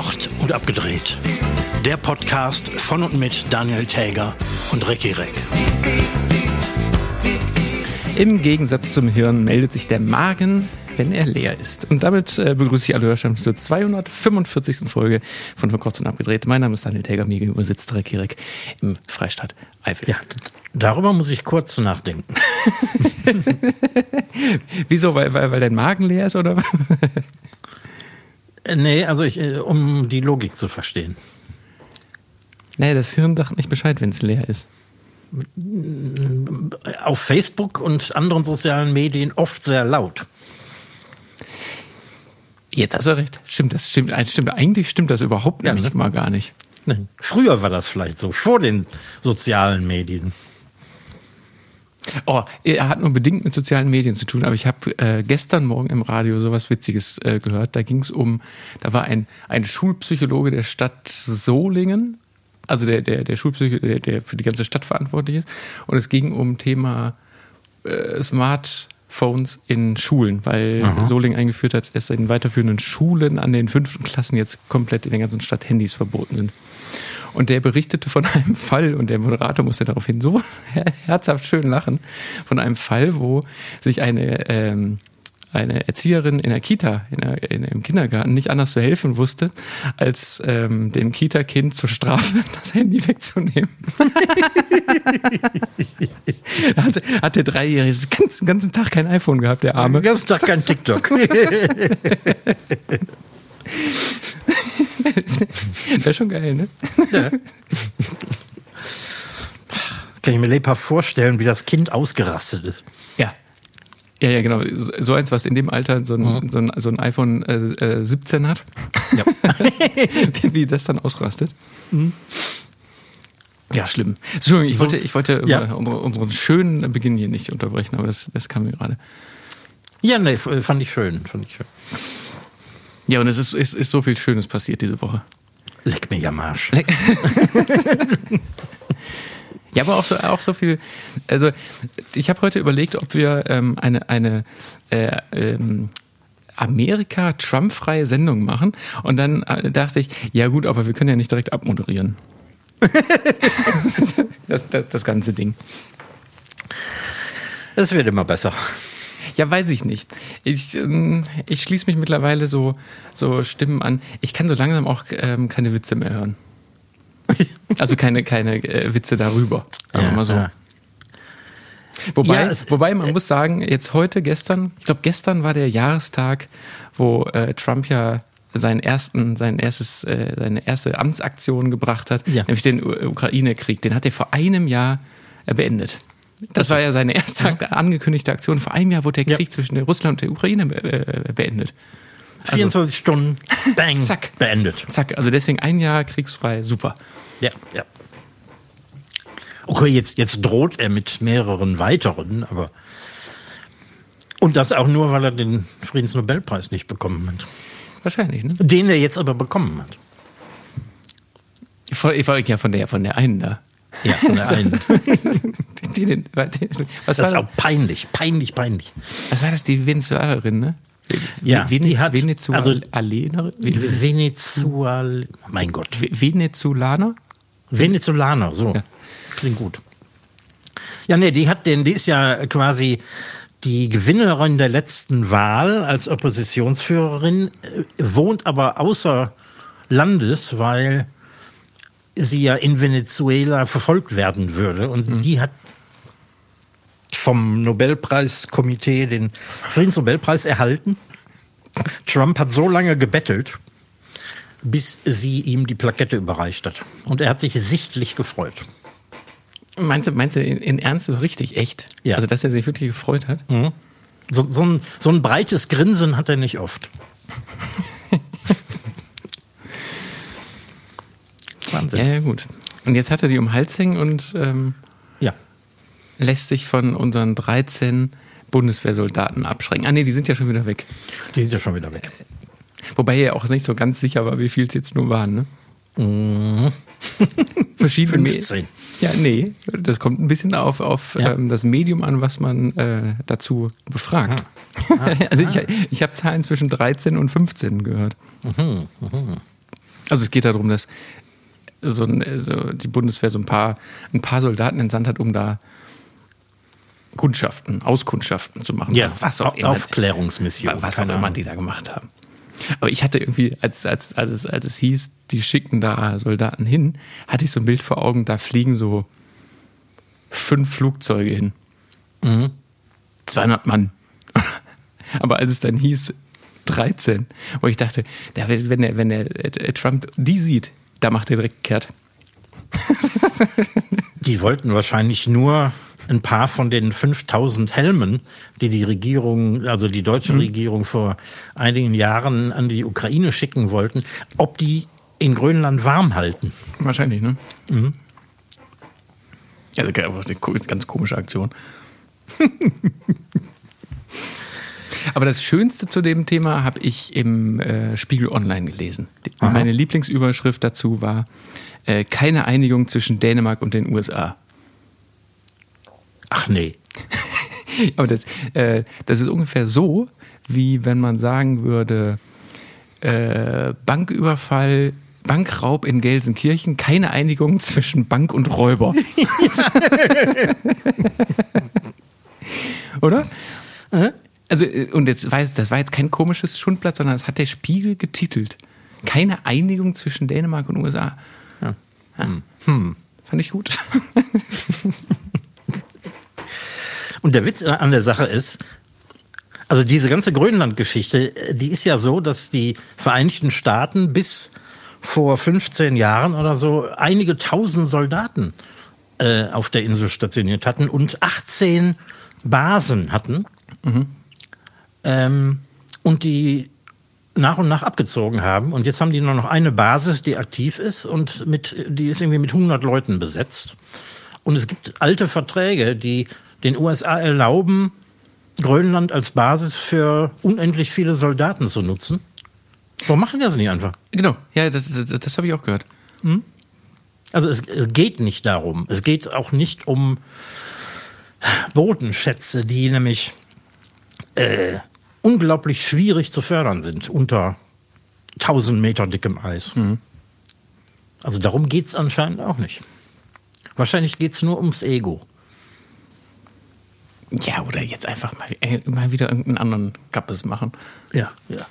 Verkocht und abgedreht. Der Podcast von und mit Daniel Täger und Recki Reck. Im Gegensatz zum Hirn meldet sich der Magen, wenn er leer ist. Und damit begrüße ich alle Hörschaften zur 245. Folge von Verkocht und abgedreht. Mein Name ist Daniel Täger, mir gegenüber sitzt Recki Reck im Freistaat Eifel. Ja, darüber muss ich kurz nachdenken. Wieso? Weil dein Magen leer ist, oder? Nee, also um die Logik zu verstehen. Nee, das Hirn sagt nicht Bescheid, wenn es leer ist. Auf Facebook und anderen sozialen Medien oft sehr laut. Jetzt hast du recht. Stimmt, eigentlich stimmt das überhaupt Ja, nämlich ne? mal gar nicht. Nee. Früher war das vielleicht so, vor den sozialen Medien. Oh, er hat nur bedingt mit sozialen Medien zu tun, aber ich habe gestern Morgen im Radio sowas Witziges gehört. Da war ein Schulpsychologe der Stadt Solingen, also der Schulpsychologe, der für die ganze Stadt verantwortlich ist. Und es ging um Thema Smartphones in Schulen, weil Solingen eingeführt hat, dass in weiterführenden Schulen an den 5. Klassen jetzt komplett in der ganzen Stadt Handys verboten sind. Und der berichtete von einem Fall, und der Moderator musste daraufhin so herzhaft schön lachen, von einem Fall, wo sich eine Erzieherin in der Kita, im Kindergarten, nicht anders zu helfen wusste, als dem Kita-Kind zur Strafe das Handy wegzunehmen. Da hat der Dreijährige den ganzen Tag kein iPhone gehabt, der Arme. Den ganzen Tag kein TikTok. Das ist schon geil, ne? Ja. Kann ich mir lebhaft vorstellen, wie das Kind ausgerastet ist. Ja. Ja, genau. So eins, was in dem Alter so ein iPhone 17 hat. Ja. Wie das dann ausrastet. Mhm. Ja, schlimm. Entschuldigung, ich wollte unseren schönen Beginn hier nicht unterbrechen, aber das kam mir gerade. Ja, nee, fand ich schön. Ja, und es ist so viel Schönes passiert diese Woche. Leck mich am Arsch. Ja, aber auch so viel. Also ich habe heute überlegt, ob wir eine Amerika-Trump-freie Sendung machen. Und dann dachte ich, ja gut, aber wir können ja nicht direkt abmoderieren. das ganze Ding. Es wird immer besser. Ja, weiß ich nicht. Ich schließe mich mittlerweile so Stimmen an. Ich kann so langsam auch keine Witze mehr hören. Also keine Witze darüber. Sagen wir mal so. Ja. Wobei man muss sagen, ich glaube gestern war der Jahrestag, wo Trump ja seine erste Amtsaktion gebracht hat, nämlich den Ukraine-Krieg. Den hat er vor einem Jahr beendet. Das war ja seine erste angekündigte Aktion. Vor einem Jahr wurde der Krieg zwischen Russland und der Ukraine beendet. 24 Stunden, bang, zack, beendet. Zack, also deswegen ein Jahr kriegsfrei, super. Ja. Okay, jetzt droht er mit mehreren weiteren, aber und das auch nur, weil er den Friedensnobelpreis nicht bekommen hat. Wahrscheinlich, ne? Den er jetzt aber bekommen hat. Ich war ja von der einen da. Ja, von der einen. Was das ist war auch peinlich. Was war das, die Venezuelanerin, ne? Ja, die hat mein Gott. Venezolaner, so. Ja. Klingt gut. Ja, nee, die ist ja quasi die Gewinnerin der letzten Wahl als Oppositionsführerin, wohnt aber außer Landes, weil sie ja in Venezuela verfolgt werden würde. Und die hat vom Nobelpreiskomitee den Friedensnobelpreis erhalten. Trump hat so lange gebettelt, bis sie ihm die Plakette überreicht hat. Und er hat sich sichtlich gefreut. Meinst du in Ernst so richtig, echt? Ja. Also, dass er sich wirklich gefreut hat? Mhm. So ein breites Grinsen hat er nicht oft. Wahnsinn. Ja, gut. Und jetzt hat er die um den Hals hängen und lässt sich von unseren 13 Bundeswehrsoldaten abschrecken. Ah, nee, die sind ja schon wieder weg. Wobei er auch nicht so ganz sicher war, wie viel es jetzt nur waren, ne? Mhm. Verschiedene 15. Ja, nee, das kommt ein bisschen auf das Medium an, was man dazu befragt. Also ich habe Zahlen zwischen 13 und 15 gehört. Also es geht darum, dass die Bundeswehr so ein paar Soldaten entsandt hat, um da Auskundschaften zu machen. Ja, also was auch immer. Aufklärungsmission. Was auch immer die da gemacht haben. Aber ich hatte irgendwie, als es hieß, die schicken da Soldaten hin, hatte ich so ein Bild vor Augen, da fliegen so 5 Flugzeuge hin. 200 Mann. Aber als es dann hieß 13, wo ich dachte, wenn der Trump die sieht, da macht er direkt kehrt. Die wollten wahrscheinlich nur ein paar von den 5000 Helmen, die Regierung, also die deutsche Regierung vor einigen Jahren an die Ukraine schicken wollten, ob die in Grönland warm halten. Wahrscheinlich, ne? Also eine ganz komische Aktion. Aber das Schönste zu dem Thema habe ich im Spiegel Online gelesen. Meine Lieblingsüberschrift dazu war keine Einigung zwischen Dänemark und den USA. Ach nee. Aber das ist ungefähr so, wie wenn man sagen würde, Banküberfall, Bankraub in Gelsenkirchen, keine Einigung zwischen Bank und Räuber. Oder? Also, und das war jetzt kein komisches Schundblatt, sondern das hat der Spiegel getitelt. Keine Einigung zwischen Dänemark und USA. Ja. Fand ich gut. Und der Witz an der Sache ist, also diese ganze Grönland-Geschichte, die ist ja so, dass die Vereinigten Staaten bis vor 15 Jahren oder so einige tausend Soldaten auf der Insel stationiert hatten und 18 Basen hatten. Und die nach und nach abgezogen haben. Und jetzt haben die nur noch eine Basis, die aktiv ist und die ist irgendwie mit 100 Leuten besetzt. Und es gibt alte Verträge, die den USA erlauben, Grönland als Basis für unendlich viele Soldaten zu nutzen. Warum machen die das nicht einfach? Genau, ja, das habe ich auch gehört. Also es geht nicht darum. Es geht auch nicht um Bodenschätze, die nämlich unglaublich schwierig zu fördern sind unter 1000 Meter dickem Eis. Also darum geht es anscheinend auch nicht. Wahrscheinlich geht es nur ums Ego. Ja, oder jetzt einfach mal wieder irgendeinen anderen Kappes machen. Ja.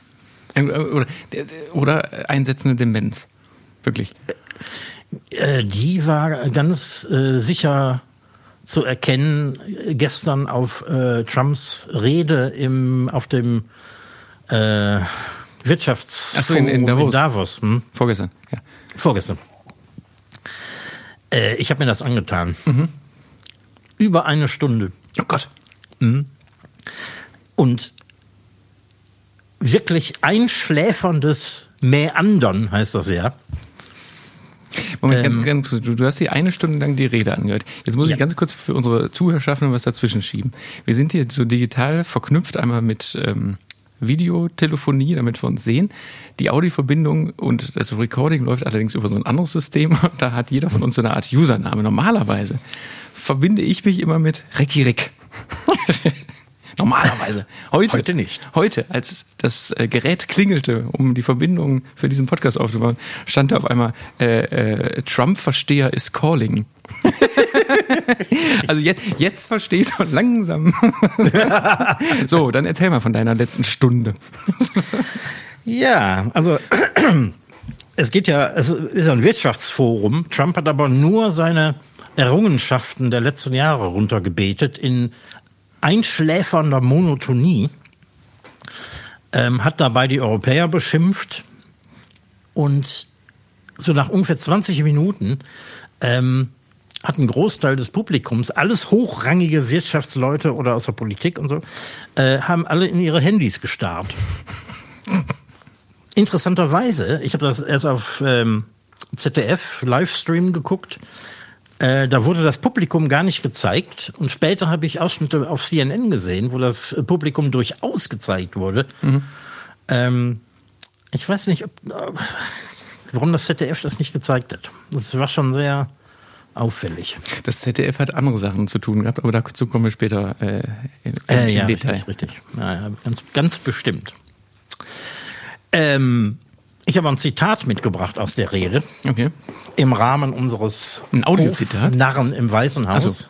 Oder einsetzende Demenz. Wirklich. Die war ganz sicher zu erkennen gestern auf Trumps Rede auf dem Wirtschaftsforum in Davos. In Davos. Vorgestern, ja. Vorgestern. Ich habe mir das angetan. Über eine Stunde. Oh Gott. Und wirklich einschläferndes Mäandern heißt das ja. Moment, ganz kurz. Du hast die eine Stunde lang die Rede angehört. Jetzt muss ich ganz kurz für unsere Zuhörerschaffenden was dazwischen schieben. Wir sind hier so digital verknüpft, einmal mit Videotelefonie, damit wir uns sehen. Die Audioverbindung und das Recording läuft allerdings über so ein anderes System. Da hat jeder von uns so eine Art Username. Normalerweise verbinde ich mich immer mit Recki Rick. Normalerweise. Heute nicht. Heute, als das Gerät klingelte, um die Verbindung für diesen Podcast aufzubauen, stand da auf einmal Trump-Versteher is calling. Also jetzt verstehe ich es schon langsam. So, dann erzähl mal von deiner letzten Stunde. Ja, also es ist ja ein Wirtschaftsforum. Trump hat aber nur seine Errungenschaften der letzten Jahre runtergebetet in einschläfernder Monotonie, hat dabei die Europäer beschimpft und so nach ungefähr 20 Minuten hat ein Großteil des Publikums, alles hochrangige Wirtschaftsleute oder aus der Politik und so, haben alle in ihre Handys gestarrt. Interessanterweise, ich habe das erst auf ZDF Livestream geguckt, da wurde das Publikum gar nicht gezeigt und später habe ich Ausschnitte auf CNN gesehen, wo das Publikum durchaus gezeigt wurde. Ich weiß nicht, warum das ZDF das nicht gezeigt hat. Das war schon sehr auffällig. Das ZDF hat andere Sachen zu tun gehabt, aber dazu kommen wir später im Detail. Richtig. Ja, ganz bestimmt. Ich habe ein Zitat mitgebracht aus der Rede. Okay. Im Rahmen unseres Ein Audiozitat? Narren im Weißen Haus.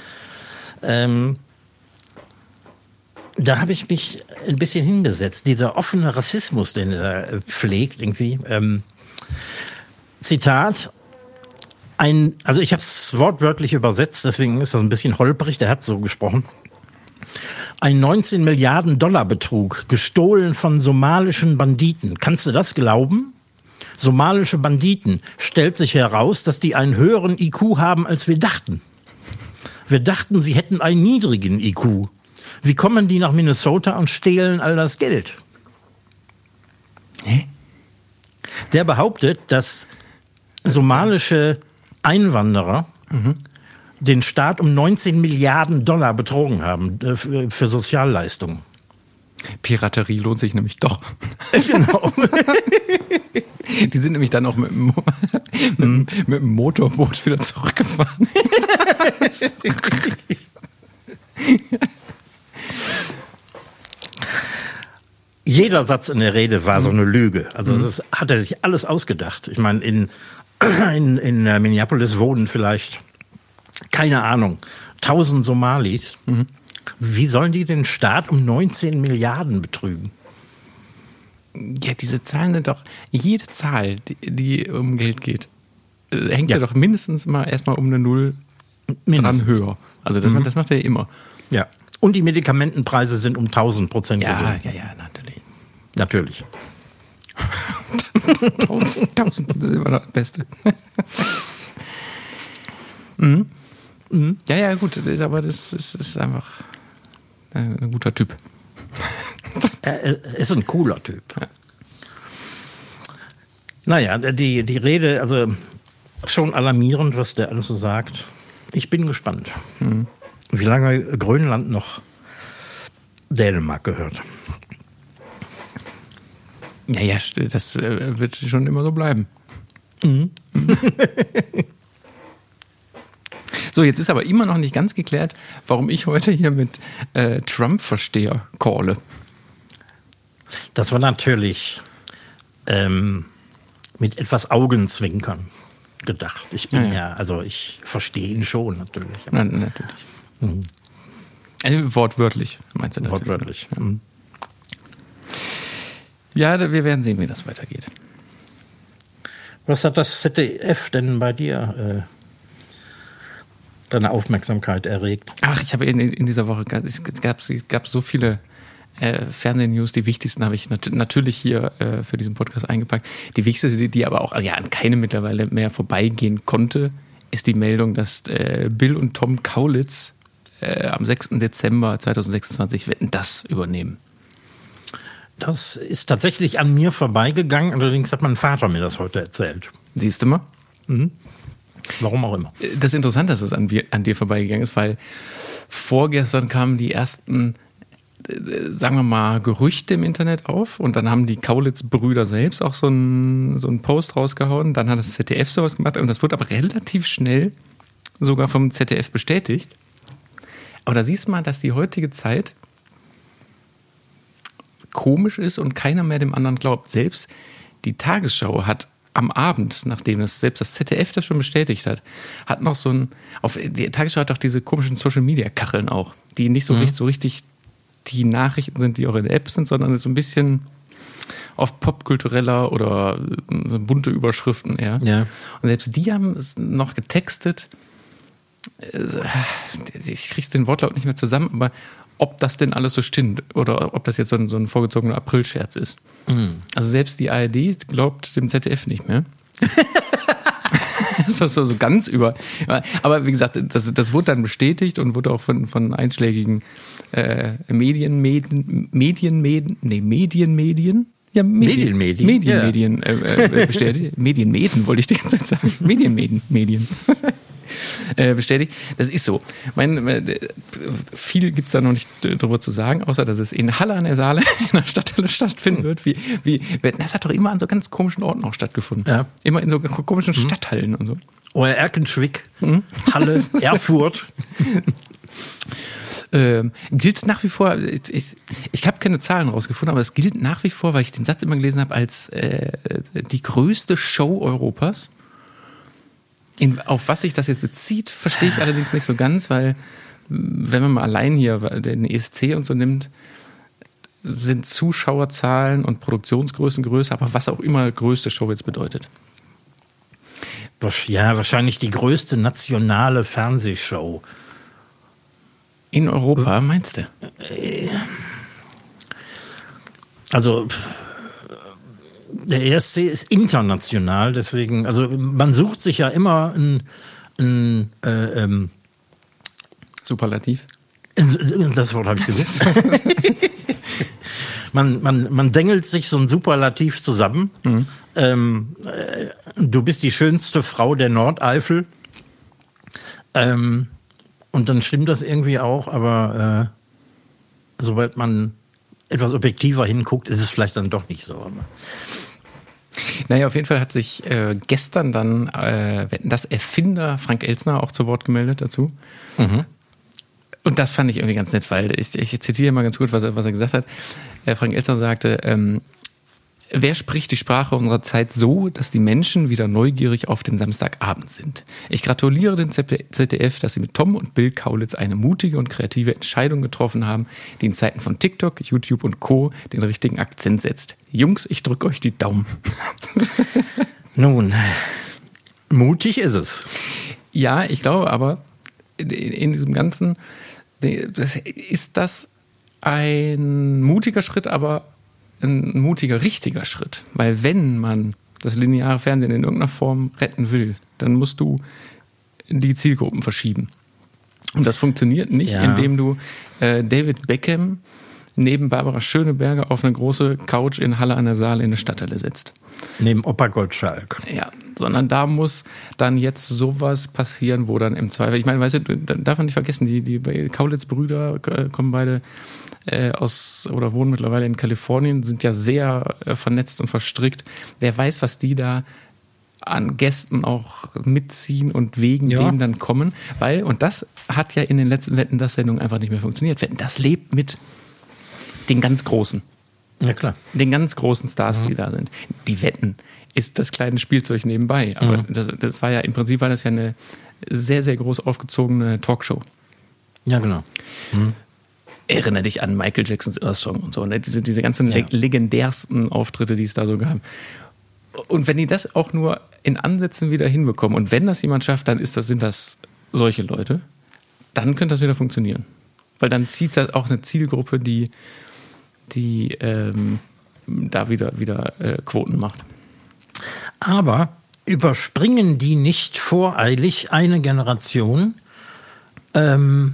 Da habe ich mich ein bisschen hingesetzt. Dieser offene Rassismus, den er pflegt irgendwie. Zitat. Also ich habe es wortwörtlich übersetzt, deswegen ist das ein bisschen holprig. Der hat so gesprochen. Ein 19 Milliarden Dollar Betrug, gestohlen von somalischen Banditen. Kannst du das glauben? Somalische Banditen. Stellt sich heraus, dass die einen höheren IQ haben, als wir dachten. Wir dachten, sie hätten einen niedrigen IQ. Wie kommen die nach Minnesota und stehlen all das Geld? Hä? Der behauptet, dass somalische Einwanderer den Staat um 19 Milliarden Dollar betrogen haben für Sozialleistungen. Piraterie lohnt sich nämlich doch. Genau. Die sind nämlich dann auch mit dem Motorboot wieder zurückgefahren. Jeder Satz in der Rede war so eine Lüge. Also das hat er sich alles ausgedacht. Ich meine, in Minneapolis wohnen vielleicht, keine Ahnung, 1000 Somalis. Wie sollen die den Staat um 19 Milliarden betrügen? Ja, diese Zahlen sind doch, jede Zahl, die um Geld geht, hängt ja doch mindestens mal erstmal um eine Null dran höher. Also das macht er ja immer. Ja. Und die Medikamentenpreise sind um 1000% gesunken. Ja, natürlich. 1000% ist immer noch das Beste. Ja, gut, aber das ist einfach ein guter Typ. Er ist ein cooler Typ. Ja. Naja, die Rede, also schon alarmierend, was der alles so sagt. Ich bin gespannt, wie lange Grönland noch Dänemark gehört. Ja, das wird schon immer so bleiben. So, jetzt ist aber immer noch nicht ganz geklärt, warum ich heute hier mit Trump-Versteher calle. Das war natürlich mit etwas Augenzwinkern gedacht. Ich bin also ich verstehe ihn schon natürlich. Natürlich. Also wortwörtlich, meinst du das? Wortwörtlich. Ja, wir werden sehen, wie das weitergeht. Was hat das ZDF denn bei dir deine Aufmerksamkeit erregt? Ach, ich habe in dieser Woche, es gab so viele Fernsehnews, die wichtigsten habe ich natürlich hier für diesen Podcast eingepackt. Die wichtigste, die aber auch an keine mittlerweile mehr vorbeigehen konnte, ist die Meldung, dass Bill und Tom Kaulitz am 6. Dezember 2026 Wetten, das übernehmen. Das ist tatsächlich an mir vorbeigegangen, allerdings hat mein Vater mir das heute erzählt. Siehst du mal? Warum auch immer. Das Interessante ist, dass es an dir vorbeigegangen ist, weil vorgestern kamen die ersten, sagen wir mal, Gerüchte im Internet auf und dann haben die Kaulitz-Brüder selbst auch so einen Post rausgehauen. Dann hat das ZDF sowas gemacht und das wurde aber relativ schnell sogar vom ZDF bestätigt. Aber da siehst du mal, dass die heutige Zeit komisch ist und keiner mehr dem anderen glaubt. Selbst die Tagesschau hat am Abend, nachdem selbst das ZDF das schon bestätigt hat noch die Tagesschau hat doch diese komischen Social-Media-Kacheln auch, die nicht so richtig die Nachrichten sind, die auch in der App sind, sondern so ein bisschen auf popkultureller oder so bunte Überschriften eher. Ja. Und selbst die haben es noch getextet. Ich kriege den Wortlaut nicht mehr zusammen, aber ob das denn alles so stimmt oder ob das jetzt so ein vorgezogener Aprilscherz ist. Also selbst die ARD glaubt dem ZDF nicht mehr. Das ist so ganz über. Aber wie gesagt, das wurde dann bestätigt und wurde auch von einschlägigen Medienmedien bestätigt. Medienmedien wollte ich die ganze Zeit sagen. Medienmedien. Bestätigt. Das ist so. Viel gibt es da noch nicht drüber zu sagen, außer dass es in Halle an der Saale in der Stadthalle stattfinden wird. Das hat doch immer an so ganz komischen Orten auch stattgefunden. Ja. Immer in so komischen Stadthallen und so. Oder Erkenschwick, Halle, Erfurt. Gilt nach wie vor, ich habe keine Zahlen rausgefunden, aber es gilt nach wie vor, weil ich den Satz immer gelesen habe, als die größte Show Europas. Auf was sich das jetzt bezieht, verstehe ich allerdings nicht so ganz, weil wenn man mal allein hier den ESC und so nimmt, sind Zuschauerzahlen und Produktionsgrößen größer, aber was auch immer größte Show jetzt bedeutet. Ja, wahrscheinlich die größte nationale Fernsehshow. In Europa, meinst du? Also der ESC ist international, deswegen, also man sucht sich ja immer ein Superlativ. Das Wort habe ich gesagt. Man dengelt sich so ein Superlativ zusammen. Mhm. Du bist die schönste Frau der Nordeifel. Und dann stimmt das irgendwie auch, aber sobald man etwas objektiver hinguckt, ist es vielleicht dann doch nicht so. Aber naja, auf jeden Fall hat sich gestern dann das Erfinder Frank Elstner auch zu Wort gemeldet dazu. Mhm. Und das fand ich irgendwie ganz nett, weil ich zitiere mal ganz gut, was er gesagt hat. Frank Elstner sagte, wer spricht die Sprache unserer Zeit so, dass die Menschen wieder neugierig auf den Samstagabend sind? Ich gratuliere dem ZDF, dass sie mit Tom und Bill Kaulitz eine mutige und kreative Entscheidung getroffen haben, die in Zeiten von TikTok, YouTube und Co. den richtigen Akzent setzt. Jungs, ich drücke euch die Daumen. Nun, mutig ist es. Ja, ich glaube aber, in diesem Ganzen ist das ein mutiger Schritt, aber ein mutiger, richtiger Schritt. Weil wenn man das lineare Fernsehen in irgendeiner Form retten will, dann musst du die Zielgruppen verschieben. Und das funktioniert nicht, indem du David Beckham neben Barbara Schöneberger auf eine große Couch in Halle an der Saale in der Stadthalle setzt. Neben Opa Gottschalk. Ja, sondern da muss dann jetzt sowas passieren, wo dann im Zweifel, ich meine, weißt du, darf man nicht vergessen, die Kaulitz-Brüder kommen beide oder wohnen mittlerweile in Kalifornien, sind ja sehr vernetzt und verstrickt. Wer weiß, was die da an Gästen auch mitziehen und wegen denen dann kommen, weil, und das hat ja in den letzten Wetten, das Sendungen einfach nicht mehr funktioniert. Wetten, das lebt mit den ganz Großen. Ja, klar. Den ganz großen Stars, die da sind. Die Wetten ist das kleine Spielzeug nebenbei. Aber das war ja, im Prinzip war das ja eine sehr, sehr groß aufgezogene Talkshow. Ja, genau. Mhm. Erinnere dich an Michael Jacksons Earth Song und so, ne? Diese ganzen legendärsten Auftritte, die es da so gab. Und wenn die das auch nur in Ansätzen wieder hinbekommen und wenn das jemand schafft, dann sind das solche Leute, dann könnte das wieder funktionieren. Weil dann zieht das auch eine Zielgruppe, die da wieder Quoten macht. Aber überspringen die nicht voreilig eine Generation? Wen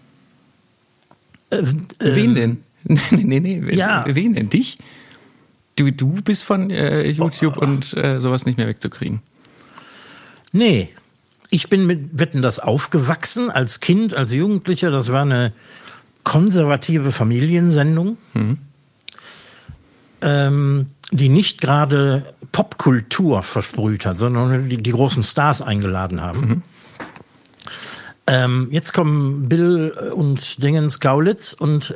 denn? Nee. Ja. Wen denn? Dich? Du bist von YouTube und sowas nicht mehr wegzukriegen. Nee. Ich bin mit Wetten, das aufgewachsen, als Kind, als Jugendlicher. Das war eine konservative Familiensendung, die nicht gerade Popkultur versprüht hat, sondern die großen Stars eingeladen haben. Jetzt kommen Bill und Dingens Kaulitz und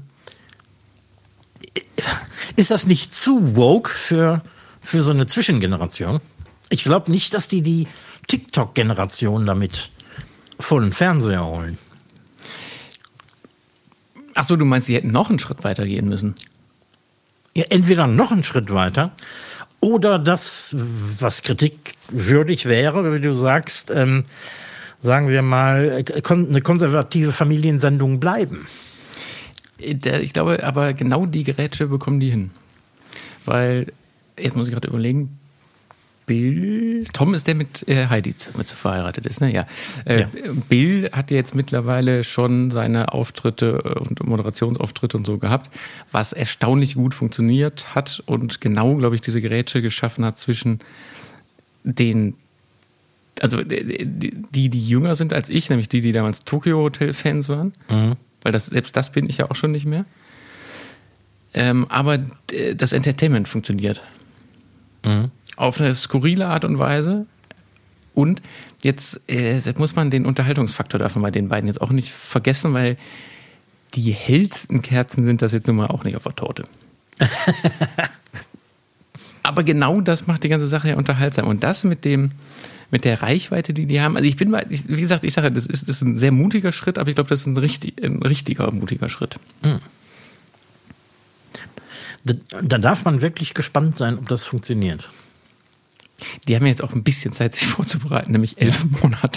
ist das nicht zu woke für so eine Zwischengeneration? Ich glaube nicht, dass die TikTok-Generation damit vor den Fernseher holen. Ach so, du meinst, sie hätten noch einen Schritt weiter gehen müssen? Ja, entweder noch einen Schritt weiter oder das, was kritikwürdig wäre, wie du sagst, sagen wir mal, eine konservative Familiensendung bleiben. Ich glaube, aber genau die Gerätsche bekommen die hin. Weil, jetzt muss ich gerade überlegen, Bill, Tom ist der mit Heidi mit verheiratet ist, ne? Ja. Bill hat jetzt mittlerweile schon seine Auftritte und Moderationsauftritte und so gehabt, was erstaunlich gut funktioniert hat und genau, glaube ich, diese Gerätsche geschaffen hat zwischen den, also die jünger sind als ich, nämlich die damals Tokyo Hotel Fans waren, weil selbst das bin ich ja auch schon nicht mehr. Aber das Entertainment funktioniert. Auf eine skurrile Art und Weise. Und jetzt muss man den Unterhaltungsfaktor davon bei den beiden jetzt auch nicht vergessen, weil die hellsten Kerzen sind das jetzt nun mal auch nicht auf der Torte. Aber genau das macht die ganze Sache ja unterhaltsam. Und das mit der Reichweite, die haben. Also wie gesagt, ich sage, das ist ein sehr mutiger Schritt, aber ich glaube, das ist ein richtiger mutiger Schritt. Da darf man wirklich gespannt sein, ob das funktioniert. Die haben ja jetzt auch ein bisschen Zeit, sich vorzubereiten, nämlich 11 Monate.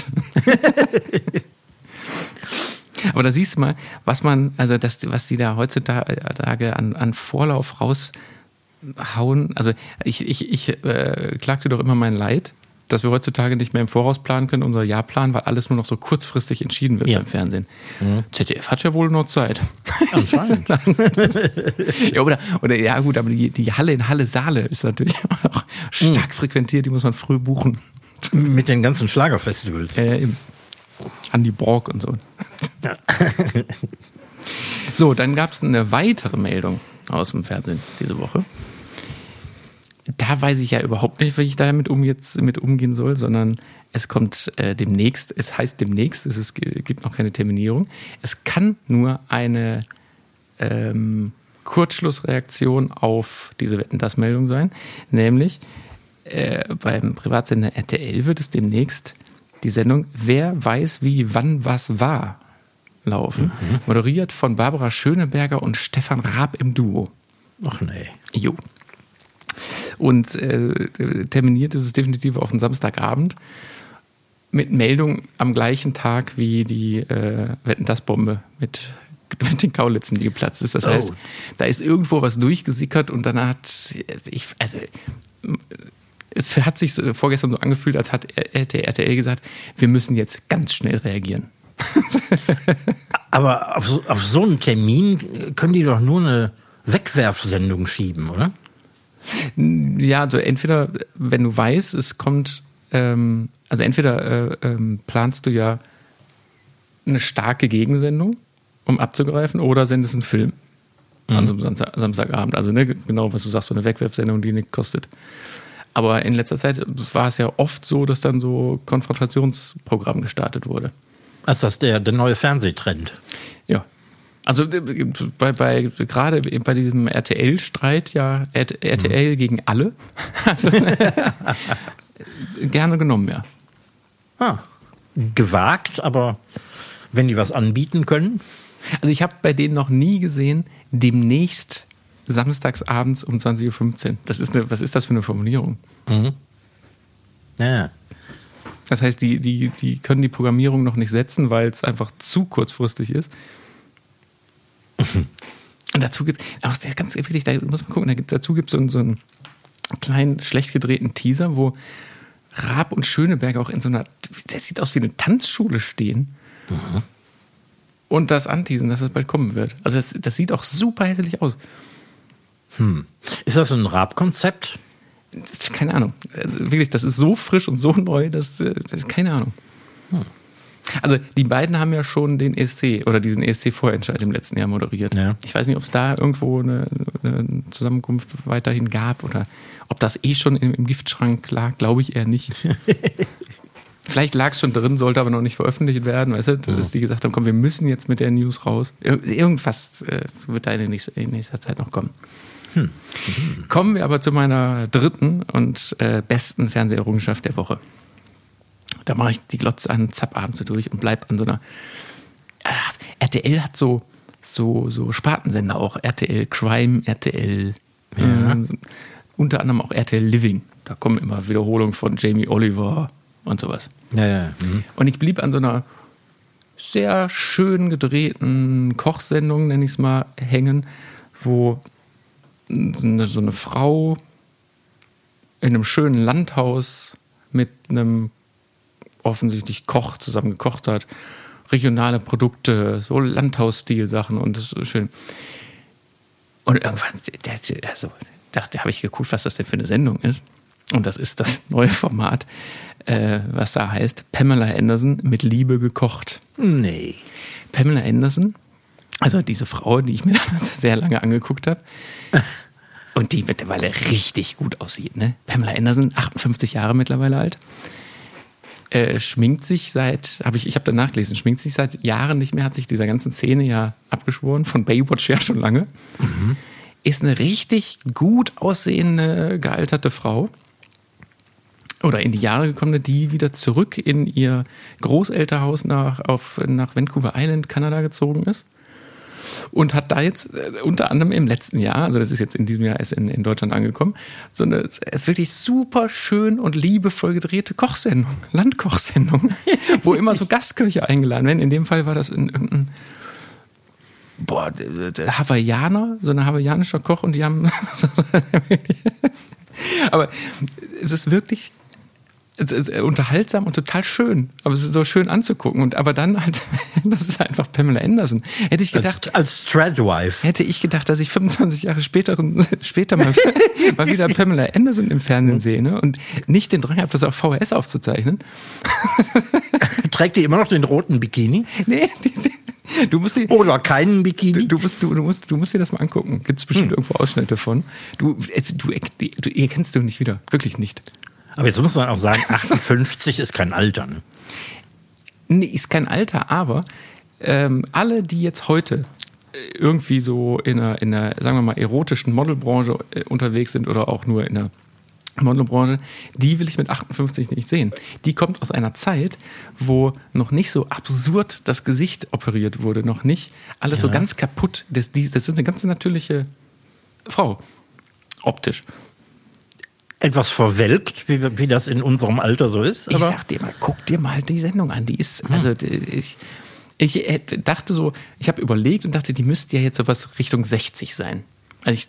Aber da siehst du mal, was die da heutzutage an Vorlauf raushauen. Also ich klagte doch immer mein Leid, dass wir heutzutage nicht mehr im Voraus planen können, unser Jahrplan, weil alles nur noch so kurzfristig entschieden wird beim Fernsehen. ZDF hat ja wohl noch Zeit. Anscheinend. Ja, oder ja gut, aber die Halle in Halle-Saale ist natürlich auch stark frequentiert, die muss man früh buchen. Mit den ganzen Schlagerfestivals. Eben. Andi Borg und so. Ja. So, dann gab es eine weitere Meldung aus dem Fernsehen diese Woche. Da weiß ich ja überhaupt nicht, wie ich damit umgehen soll, sondern es kommt demnächst, es heißt demnächst, es gibt noch keine Terminierung. Es kann nur eine Kurzschlussreaktion auf diese Wetten-dass-Meldung sein, nämlich beim Privatsender RTL wird es demnächst die Sendung Wer weiß wie, wann, was war laufen, moderiert von Barbara Schöneberger und Stefan Raab im Duo. Ach nee. Jo. Und terminiert ist es definitiv auf den Samstagabend mit Meldung am gleichen Tag wie die Wetten-dass-Bombe mit den Kaulitzen, die geplatzt ist. Das heißt, da ist irgendwo was durchgesickert und dann es hat sich vorgestern so angefühlt, als hat RTL gesagt, wir müssen jetzt ganz schnell reagieren. Aber auf so einen Termin können die doch nur eine Wegwerfsendung schieben, oder? Ja, also entweder, wenn du weißt, es kommt, entweder planst du ja eine starke Gegensendung, um abzugreifen, oder sendest einen Film an so einem Samstagabend. Also genau, was du sagst, so eine Wegwerfsendung, die nichts kostet. Aber in letzter Zeit war es ja oft so, dass dann so Konfrontationsprogramm gestartet wurde. Ist das der neue Fernsehtrend? Ja. Also gerade bei diesem RTL-Streit, ja, RTL gegen alle. Also, gerne genommen, ja. Gewagt, aber wenn die was anbieten können. Also ich habe bei denen noch nie gesehen, demnächst samstagsabends um 20.15 Uhr. Was ist das für eine Formulierung? Ja. Das heißt, die können die Programmierung noch nicht setzen, weil es einfach zu kurzfristig ist. Und dazu gibt es, ganz wirklich, da muss man gucken, dazu gibt es so einen kleinen, schlecht gedrehten Teaser, wo Raab und Schöneberger auch in so einer, das sieht aus wie eine Tanzschule stehen und das anteasen, dass es bald kommen wird. Also das sieht auch super hässlich aus. Ist das ein Raab-Konzept? Keine Ahnung. Also wirklich, das ist so frisch und so neu, das ist keine Ahnung. Also die beiden haben ja schon den ESC oder diesen ESC-Vorentscheid im letzten Jahr moderiert. Ja. Ich weiß nicht, ob es da irgendwo eine Zusammenkunft weiterhin gab oder ob das schon im Giftschrank lag, glaube ich eher nicht. Vielleicht lag es schon drin, sollte aber noch nicht veröffentlicht werden, weißt du, dass die gesagt haben, komm, wir müssen jetzt mit der News raus. Irgendwas wird da in nächster Zeit noch kommen. Kommen wir aber zu meiner dritten und besten Fernseherrungenschaft der Woche. Da mache ich die Glotze an, zapp abends so durch und bleib an so einer. RTL hat so Spartensender auch. RTL Crime, RTL, unter anderem auch RTL Living. Da kommen immer Wiederholungen von Jamie Oliver und sowas. Ja. Und ich blieb an so einer sehr schön gedrehten Kochsendung, nenne ich es mal, hängen, wo so eine Frau in einem schönen Landhaus mit einem offensichtlich Koch zusammen gekocht hat, regionale Produkte, so Landhausstil-Sachen und das ist schön. Und irgendwann habe ich geguckt, was das denn für eine Sendung ist. Und das ist das neue Format, was da heißt Pamela Anderson mit Liebe gekocht. Nee. Pamela Anderson, also diese Frau, die ich mir damals sehr lange angeguckt habe und die mittlerweile richtig gut aussieht. Ne? Pamela Anderson, 58 Jahre mittlerweile alt. schminkt sich ich habe danach gelesen, schminkt sich seit Jahren nicht mehr, hat sich dieser ganzen Szene ja abgeschworen, von Baywatch ja schon lange. Mhm. Ist eine richtig gut aussehende, gealterte Frau. Oder in die Jahre gekommene, die wieder zurück in ihr Großelternhaus nach Vancouver Island, Kanada gezogen ist. Und hat da jetzt unter anderem im letzten Jahr, also das ist jetzt in diesem Jahr erst in Deutschland angekommen, so eine wirklich super schön und liebevoll gedrehte Kochsendung, Landkochsendung, wo immer so Gastköche eingeladen werden. In dem Fall war das in irgendein der Hawaiianer, so ein hawaiianischer Koch, und die haben aber es ist wirklich unterhaltsam und total schön. Aber es ist so schön anzugucken. Aber dann halt, das ist einfach Pamela Anderson. Hätte ich gedacht, als Stradwife. Hätte ich gedacht, dass ich 25 Jahre später mal wieder Pamela Anderson im Fernsehen sehe, ne? Und nicht den Drang habe, das auf VHS aufzuzeichnen. Trägt die immer noch den roten Bikini? Nee, du musst oder keinen Bikini? Du musst dir das mal angucken. Gibt es bestimmt irgendwo Ausschnitte von. Du erkennst du nicht wieder. Wirklich nicht. Aber jetzt muss man auch sagen, 58 ist kein Alter. Ne? Nee, ist kein Alter, aber alle, die jetzt heute irgendwie so in einer, sagen wir mal, erotischen Modelbranche unterwegs sind oder auch nur in der Modelbranche, die will ich mit 58 nicht sehen. Die kommt aus einer Zeit, wo noch nicht so absurd das Gesicht operiert wurde, noch nicht alles so ganz kaputt. Das ist eine ganz natürliche Frau, optisch. Etwas verwelkt, wie das in unserem Alter so ist. Ich sag dir mal, guck dir mal die Sendung an. Die ist, also ich dachte so, ich habe überlegt und dachte, die müsste ja jetzt sowas Richtung 60 sein. Also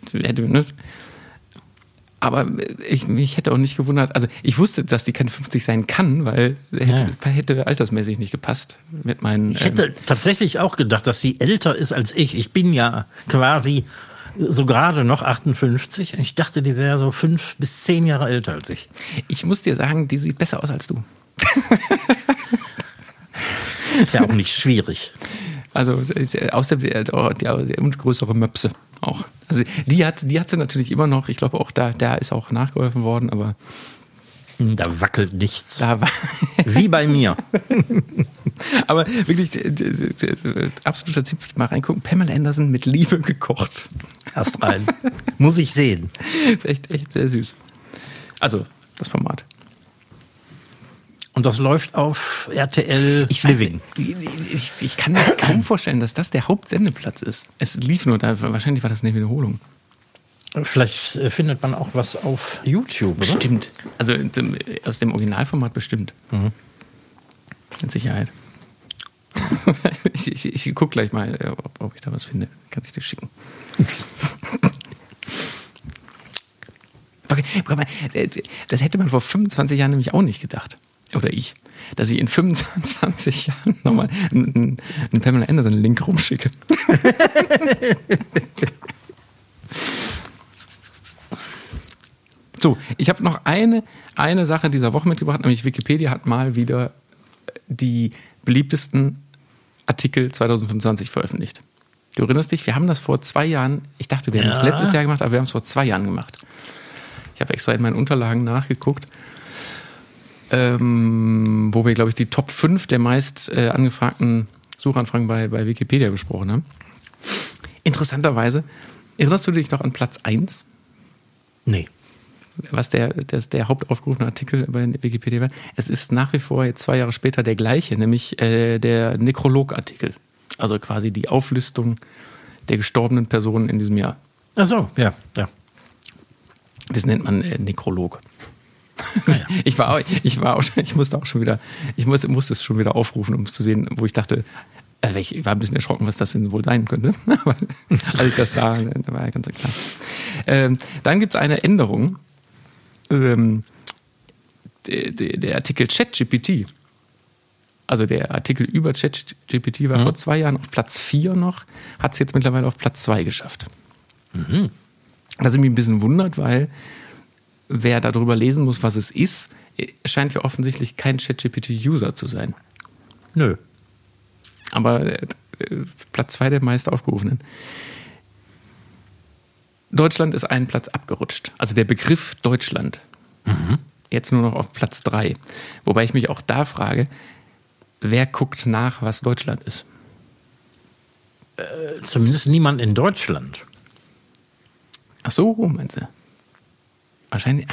aber mich hätte auch nicht gewundert, also ich wusste, dass die keine 50 sein kann, weil hätte altersmäßig nicht gepasst mit meinen. Ich hätte tatsächlich auch gedacht, dass sie älter ist als ich. Ich bin ja quasi so gerade noch 58. Ich dachte, die wäre so 5 bis 10 Jahre älter als ich. Ich muss dir sagen, die sieht besser aus als du. Ist ja auch nicht schwierig. Also und größere Möpse auch. Also die hat sie natürlich immer noch. Ich glaube auch da ist auch nachgeholfen worden, aber da wackelt nichts. Wie bei mir. Aber wirklich, absoluter Tipp, mal reingucken. Pamela Anderson mit Liebe gekocht. Erst rein. Muss ich sehen. Ist echt sehr süß. Also, das Format. Und das läuft auf RTL Living. Ich kann mir kaum vorstellen, dass das der Hauptsendeplatz ist. Es lief nur da, wahrscheinlich war das eine Wiederholung. Vielleicht findet man auch was auf YouTube, oder? Bestimmt. Also aus dem Originalformat bestimmt. Mhm. Mit Sicherheit. Ich gucke gleich mal, ob ich da was finde. Kann ich dir schicken. Das hätte man vor 25 Jahren nämlich auch nicht gedacht. Oder ich. Dass ich in 25 Jahren nochmal einen Pamela Anderson-Link rumschicke. So, ich habe noch eine Sache dieser Woche mitgebracht, nämlich Wikipedia hat mal wieder die beliebtesten Artikel 2025 veröffentlicht. Du erinnerst dich, wir haben das vor 2 Jahren, ich dachte, wir haben das letztes Jahr gemacht, aber wir haben es vor 2 Jahren gemacht. Ich habe extra in meinen Unterlagen nachgeguckt, wo wir, glaube ich, die Top 5 der meist angefragten Suchanfragen bei Wikipedia besprochen haben. Interessanterweise, erinnerst du dich noch an Platz 1? Nee. Was der hauptaufgerufene Artikel bei Wikipedia war? Es ist nach wie vor jetzt 2 Jahre später der gleiche, nämlich der Nekrolog-Artikel. Also quasi die Auflistung der gestorbenen Personen in diesem Jahr. Ach so, ja. Das nennt man Nekrolog. Ja. Ich musste es schon wieder aufrufen, um es zu sehen, wo ich dachte, ich war ein bisschen erschrocken, was das denn wohl sein könnte. Aber als ich das sah, war ja ganz klar. Dann gibt es eine Änderung. Der Artikel ChatGPT, also der Artikel über ChatGPT war vor 2 Jahren auf Platz 4 noch, hat es jetzt mittlerweile auf Platz 2 geschafft. Mhm. Das mich ein bisschen wundert, weil wer darüber lesen muss, was es ist, scheint ja offensichtlich kein ChatGPT-User zu sein. Nö. Aber Platz 2 der meist aufgerufenen. Deutschland ist einen Platz abgerutscht. Also der Begriff Deutschland jetzt nur noch auf Platz 3. Wobei ich mich auch da frage, wer guckt nach, was Deutschland ist? Zumindest niemand in Deutschland. Ach so, meinst du? Wahrscheinlich,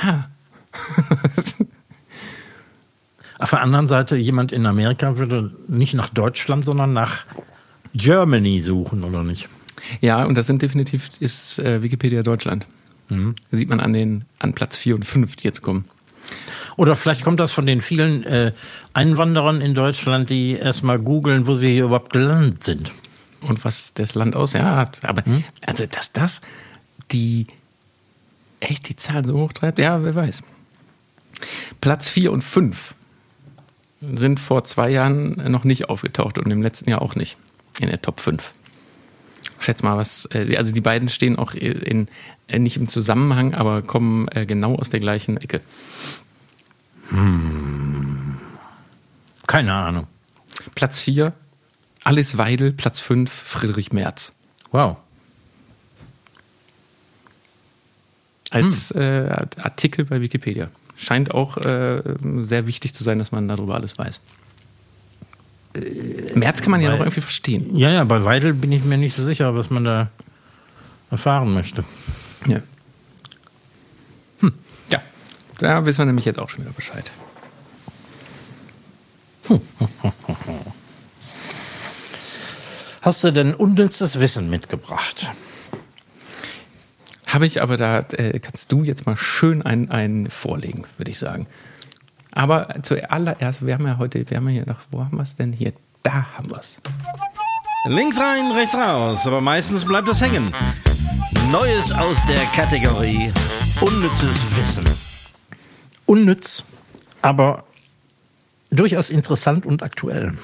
Auf der anderen Seite, jemand in Amerika würde nicht nach Deutschland, sondern nach Germany suchen, oder nicht? Ja, und das ist Wikipedia Deutschland. Sieht man an Platz 4 und 5, die jetzt kommen. Oder vielleicht kommt das von den vielen Einwanderern in Deutschland, die erstmal googeln, wo sie hier überhaupt gelandet sind. Und was das Land hat. Aber also, dass das die Zahlen so hochtreibt, ja, wer weiß. Platz 4 und 5 sind vor 2 Jahren noch nicht aufgetaucht und im letzten Jahr auch nicht in der Top 5. Schätz mal, also die beiden stehen auch nicht im Zusammenhang, aber kommen genau aus der gleichen Ecke. Keine Ahnung. Platz 4, Alice Weidel, Platz 5, Friedrich Merz. Wow. Als Artikel bei Wikipedia. Scheint auch sehr wichtig zu sein, dass man darüber alles weiß. Merz kann man ja noch irgendwie verstehen. Ja, bei Weidel bin ich mir nicht so sicher, was man da erfahren möchte. Ja. Ja, da wissen wir nämlich jetzt auch schon wieder Bescheid. Hast du denn unnützes Wissen mitgebracht? Habe ich, aber da kannst du jetzt mal schön einen vorlegen, würde ich sagen. Aber zuallererst, wir haben ja hier noch, wo haben wir es denn hier? Da haben wir es. Links rein, rechts raus, aber meistens bleibt es hängen. Neues aus der Kategorie unnützes Wissen. Unnütz, aber durchaus interessant und aktuell.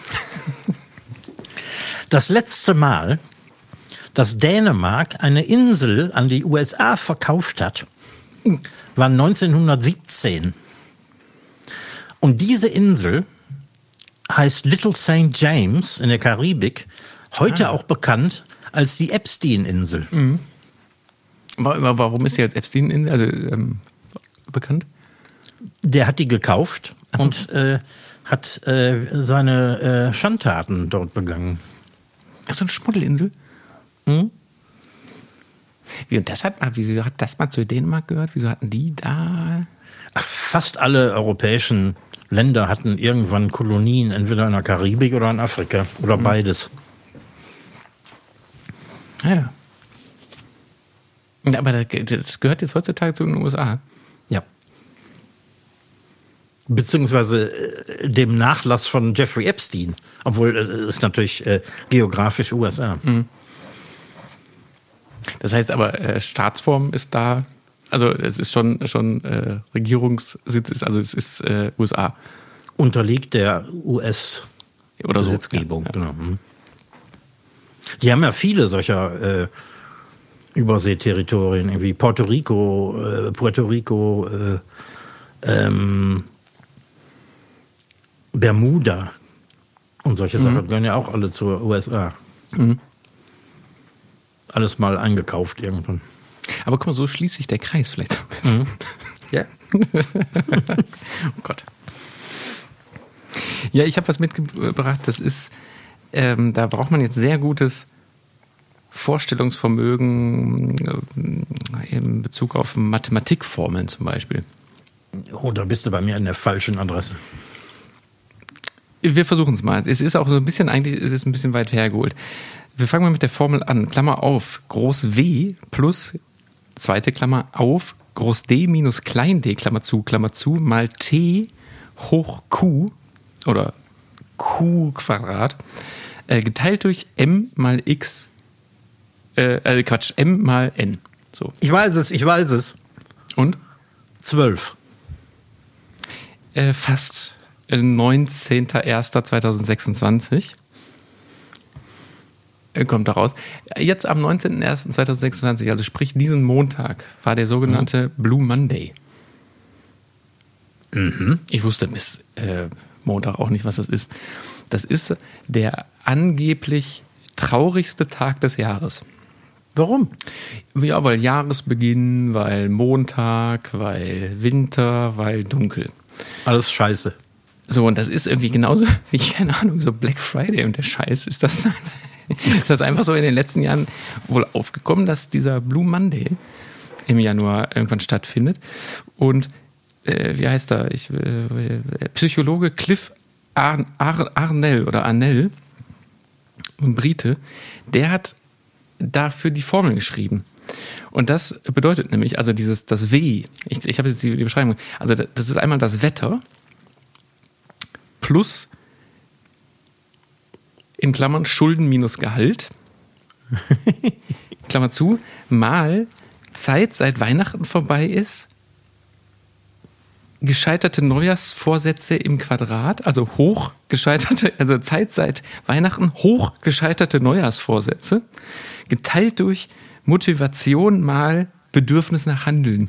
Das letzte Mal, dass Dänemark eine Insel an die USA verkauft hat, war 1917. Und diese Insel heißt Little St. James in der Karibik, heute auch bekannt als die Epstein-Insel. Mhm. Warum ist die als Epstein-Insel bekannt? Der hat die gekauft und hat seine Schandtaten dort begangen. Ach, so eine Schmuddelinsel? Hm? Wieso hat das mal zu Dänemark gehört? Wieso hatten die da? Fast alle europäischen Länder hatten irgendwann Kolonien, entweder in der Karibik oder in Afrika oder beides. Ja. Aber das gehört jetzt heutzutage zu den USA. Ja. Beziehungsweise dem Nachlass von Jeffrey Epstein. Obwohl es ist natürlich geografisch USA. Mhm. Das heißt aber, Staatsform ist da, also es ist schon Regierungssitz, also es ist USA. Unterliegt der US-Gesetzgebung. Ja. Genau. Die haben ja viele solcher Überseeterritorien, irgendwie Puerto Rico, Bermuda und solche Sachen gehören ja auch alle zur USA. Mhm. Alles mal eingekauft irgendwann. Aber guck mal, so schließt sich der Kreis vielleicht ein bisschen. Ja. Oh Gott. Ja, ich habe was mitgebracht, das ist, da braucht man jetzt sehr gutes Vorstellungsvermögen in Bezug auf Mathematikformeln zum Beispiel. Oh, da bist du bei mir an der falschen Adresse. Wir versuchen es mal. Es ist auch so ein bisschen, eigentlich ist es ein bisschen weit hergeholt. Wir fangen mal mit der Formel an. Klammer auf, Groß W plus, zweite Klammer auf, Groß D minus Klein d, Klammer zu, mal T hoch Q oder Q Quadrat, geteilt durch M mal X, M mal N. So. Ich weiß es. Und? 12. Fast 19.01.2026. Kommt da raus. Jetzt am 19.01.2026, also sprich diesen Montag, war der sogenannte Blue Monday. Ich wusste bis Montag auch nicht, was das ist. Das ist der angeblich traurigste Tag des Jahres. Warum? Ja, weil Jahresbeginn, weil Montag, weil Winter, weil dunkel. Alles scheiße. So, und das ist irgendwie genauso wie, keine Ahnung, so Black Friday und der Scheiß. Ist das einfach so in den letzten Jahren wohl aufgekommen, dass dieser Blue Monday im Januar irgendwann stattfindet? Und wie heißt er? Psychologe Cliff Arnell oder Arnell, ein Brite, der hat dafür die Formel geschrieben. Und das bedeutet nämlich, also das W, ich habe jetzt die Beschreibung, also das ist einmal das Wetter plus in Klammern Schulden minus Gehalt, Klammer zu, mal Zeit seit Weihnachten vorbei ist, gescheiterte Neujahrsvorsätze im Quadrat, also also Zeit seit Weihnachten, hoch gescheiterte Neujahrsvorsätze, geteilt durch Motivation mal Bedürfnis nach Handeln.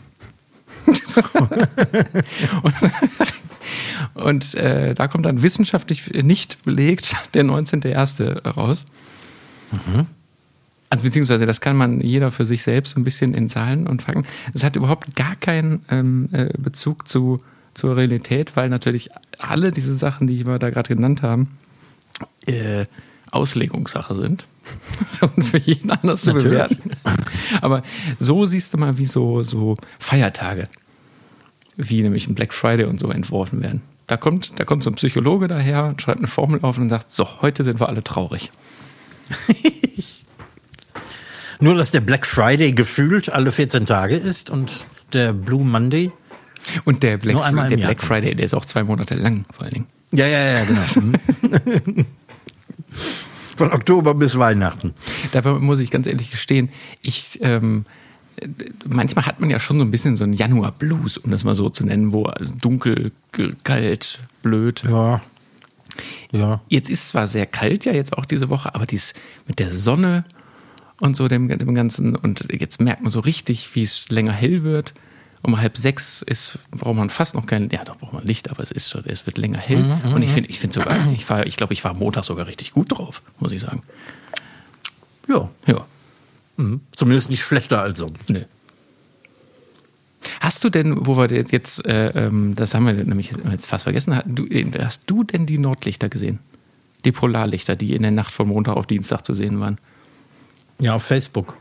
und da kommt dann wissenschaftlich nicht belegt der 19.01. raus. Mhm. Also beziehungsweise das kann man jeder für sich selbst ein bisschen in Zahlen und Fakten. Es hat überhaupt gar keinen Bezug zur Realität, weil natürlich alle diese Sachen, die wir da gerade genannt haben, Auslegungssache sind. Und für jeden anders zu bewerten. Aber so siehst du mal, wie so Feiertage, wie nämlich ein Black Friday und so entworfen werden. Da kommt so ein Psychologe daher und schreibt eine Formel auf und sagt, so, heute sind wir alle traurig. Nur, dass der Black Friday gefühlt alle 14 Tage ist und der Blue Monday. Und der Black Friday, der ist auch 2 Monate lang, vor allen Dingen. Ja, genau. Von Oktober bis Weihnachten. Dabei muss ich ganz ehrlich gestehen, manchmal hat man ja schon so ein bisschen so einen Januar-Blues, um das mal so zu nennen, wo dunkel, kalt, blöd. Ja. Jetzt ist zwar sehr kalt ja jetzt auch diese Woche, aber dies mit der Sonne und so dem Ganzen, und jetzt merkt man so richtig, wie es länger hell wird. Um 5:30 braucht man fast noch kein, ja, doch braucht man Licht, aber es wird länger hell. Und ich finde sogar, ich glaube, ich war Montag sogar richtig gut drauf, muss ich sagen. Ja. Mhm. Zumindest nicht schlechter als sonst. Nee. Hast du denn, wo wir jetzt, das haben wir nämlich jetzt fast vergessen, hast du denn die Nordlichter gesehen? Die Polarlichter, die in der Nacht von Montag auf Dienstag zu sehen waren? Ja, auf Facebook.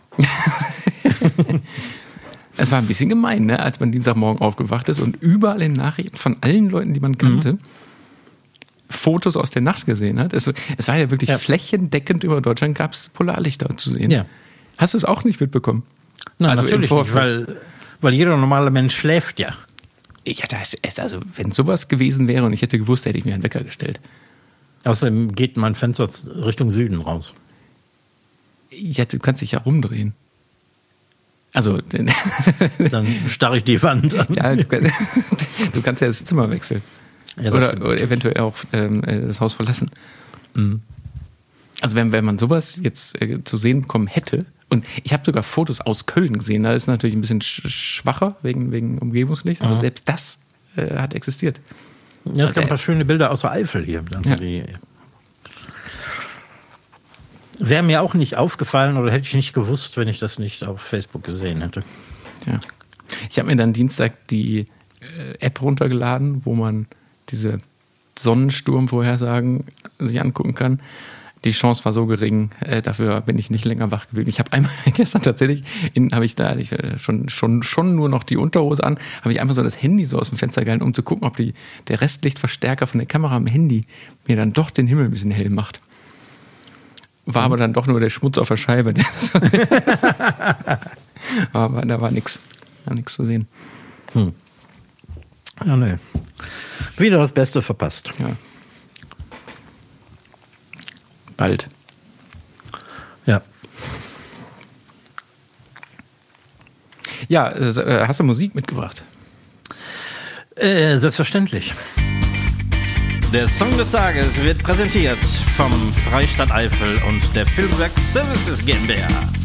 Es war ein bisschen gemein, ne? Als man Dienstagmorgen aufgewacht ist und überall in Nachrichten von allen Leuten, die man kannte, Fotos aus der Nacht gesehen hat. Es war ja wirklich flächendeckend über Deutschland, gab es Polarlichter zu sehen. Ja. Hast du es auch nicht mitbekommen? Nein, also natürlich nicht, weil jeder normale Mensch schläft ja. Also wenn sowas gewesen wäre und ich hätte gewusst, hätte ich mir einen Wecker gestellt. Außerdem geht mein Fenster Richtung Süden raus. Ja, du kannst dich ja rumdrehen. Also dann starre ich die Wand an. Ja, du kannst ja das Zimmer wechseln. Ja, oder eventuell auch das Haus verlassen. Mhm. Also wenn man sowas jetzt zu sehen bekommen hätte, und ich habe sogar Fotos aus Köln gesehen, da ist natürlich ein bisschen schwacher wegen Umgebungslicht, aber selbst das hat existiert. Ja, es gab ein paar schöne Bilder aus der Eifel hier. Also wäre mir auch nicht aufgefallen oder hätte ich nicht gewusst, wenn ich das nicht auf Facebook gesehen hätte. Ja. Ich habe mir dann Dienstag die App runtergeladen, wo man diese Sonnensturmvorhersagen sich angucken kann. Die Chance war so gering, dafür bin ich nicht länger wach geblieben. Ich habe einmal gestern tatsächlich, schon nur noch die Unterhose an, habe ich einmal so das Handy so aus dem Fenster gehalten, um zu gucken, ob der Restlichtverstärker von der Kamera am Handy mir dann doch den Himmel ein bisschen hell macht. War aber dann doch nur der Schmutz auf der Scheibe. Aber da war nichts zu sehen. Ja, nee. Wieder das Beste verpasst. Ja. Bald. Ja. Ja, hast du Musik mitgebracht? Selbstverständlich. Der Song des Tages wird präsentiert vom Freistaat Eifel und der Filmwerk Services GmbH.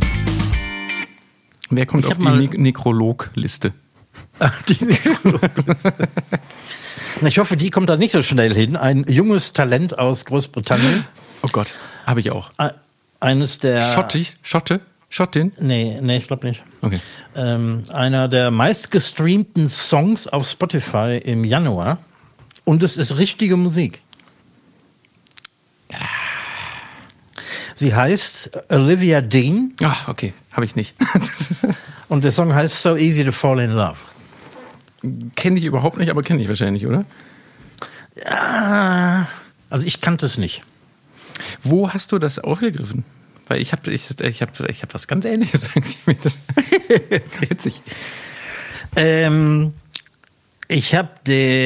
Wer kommt auf die Nekrolog-Liste? Die Nekrolog-Liste. Ich hoffe, die kommt da nicht so schnell hin. Ein junges Talent aus Großbritannien. Oh Gott, habe ich auch. Eines der... Schotte? Schottin? Nee, ich glaube nicht. Okay. Einer der meistgestreamten Songs auf Spotify im Januar. Und es ist richtige Musik. Sie heißt Olivia Dean. Ach, okay, habe ich nicht. Und der Song heißt So Easy to Fall in Love. Kenne ich überhaupt nicht, aber kenne ich wahrscheinlich, oder? Ja, also ich kannte es nicht. Wo hast du das aufgegriffen? Weil ich hab was ganz Ähnliches eigentlich mit. Witzig. Ich habe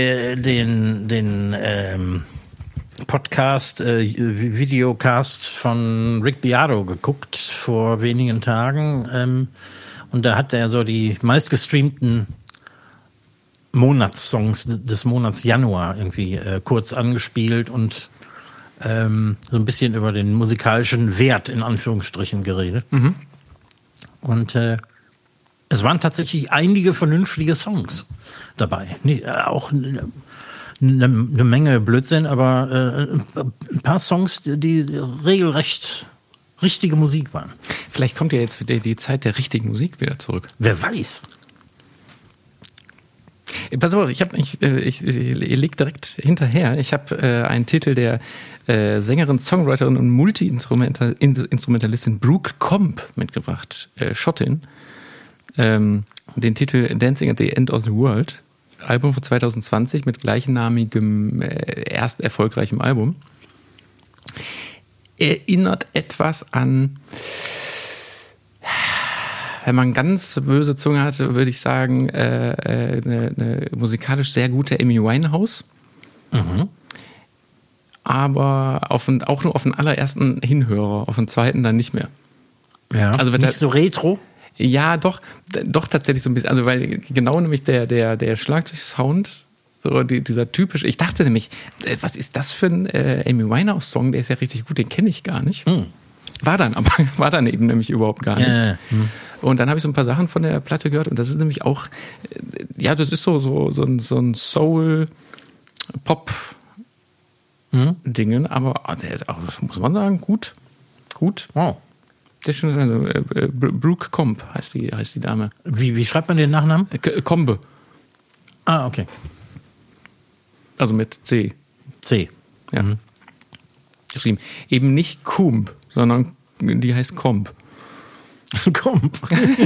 den Podcast, Videocast von Rick Beato geguckt vor wenigen Tagen. Und da hat er so die meistgestreamten Monatssongs des Monats Januar irgendwie kurz angespielt und so ein bisschen über den musikalischen Wert in Anführungsstrichen geredet. Mhm. Und es waren tatsächlich einige vernünftige Songs dabei. Auch eine Menge Blödsinn, aber ein paar Songs, die regelrecht richtige Musik waren. Vielleicht kommt ja jetzt die Zeit der richtigen Musik wieder zurück. Wer weiß. Pass auf, ich leg direkt hinterher. Ich habe einen Titel der Sängerin, Songwriterin und Multi-Instrumentalistin Brooke Comp mitgebracht, Schottin. Den Titel Dancing at the End of the World. Album von 2020 mit gleichnamigem erst erfolgreichem Album. Erinnert etwas an, wenn man ganz böse Zunge hat, würde ich sagen, eine musikalisch sehr gute Amy Winehouse. Mhm. Aber auch nur auf den allerersten Hinhörer, auf den zweiten dann nicht mehr. Ja, also nicht so retro? Ja, doch tatsächlich so ein bisschen. Also weil genau nämlich der Schlagzeugsound, so dieser typische. Ich dachte nämlich, was ist das für ein Amy Winehouse-Song? Der ist ja richtig gut, den kenne ich gar nicht. Hm. War dann eben nämlich überhaupt gar nicht. Und dann habe ich so ein paar Sachen von der Platte gehört und das ist nämlich auch, das ist so ein Soul-Pop-Dingen, aber auch, muss man sagen, gut. Wow. Der ist schon, also, Brooke Comp heißt die Dame. Wie schreibt man den Nachnamen? Combe. Ah, okay. Also mit C. Ja. Mhm. Geschrieben. Eben nicht Kump, sondern die heißt Comp. Comp.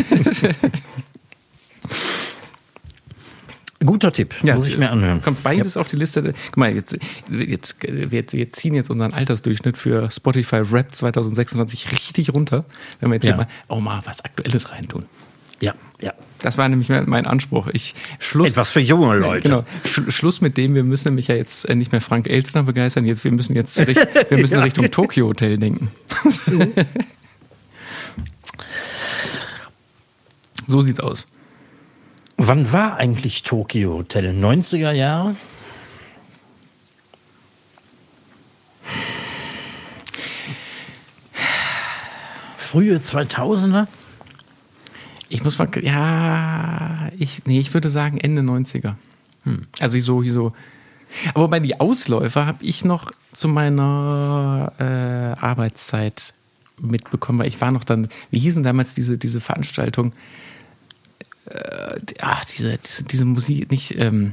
Guter Tipp, ja, muss ich mir anhören. Kommt beides auf die Liste. Guck mal, wir ziehen jetzt unseren Altersdurchschnitt für Spotify Rap 2026 richtig runter, wenn wir jetzt hier mal was Aktuelles reintun. Ja. Das war nämlich mein Anspruch. Etwas für junge Leute. Genau. Schluss mit dem, wir müssen nämlich ja jetzt nicht mehr Frank Elstner begeistern, wir müssen Richtung Tokyo Hotel denken. So sieht's aus. Wann war eigentlich Tokyo Hotel? 90er Jahre? Frühe 2000er? Ich muss mal, ich würde sagen Ende 90er. Also so. Aber bei die Ausläufer habe ich noch zu meiner Arbeitszeit mitbekommen, weil ich war noch dann, wie hießen damals diese Veranstaltung? Diese Musik, nicht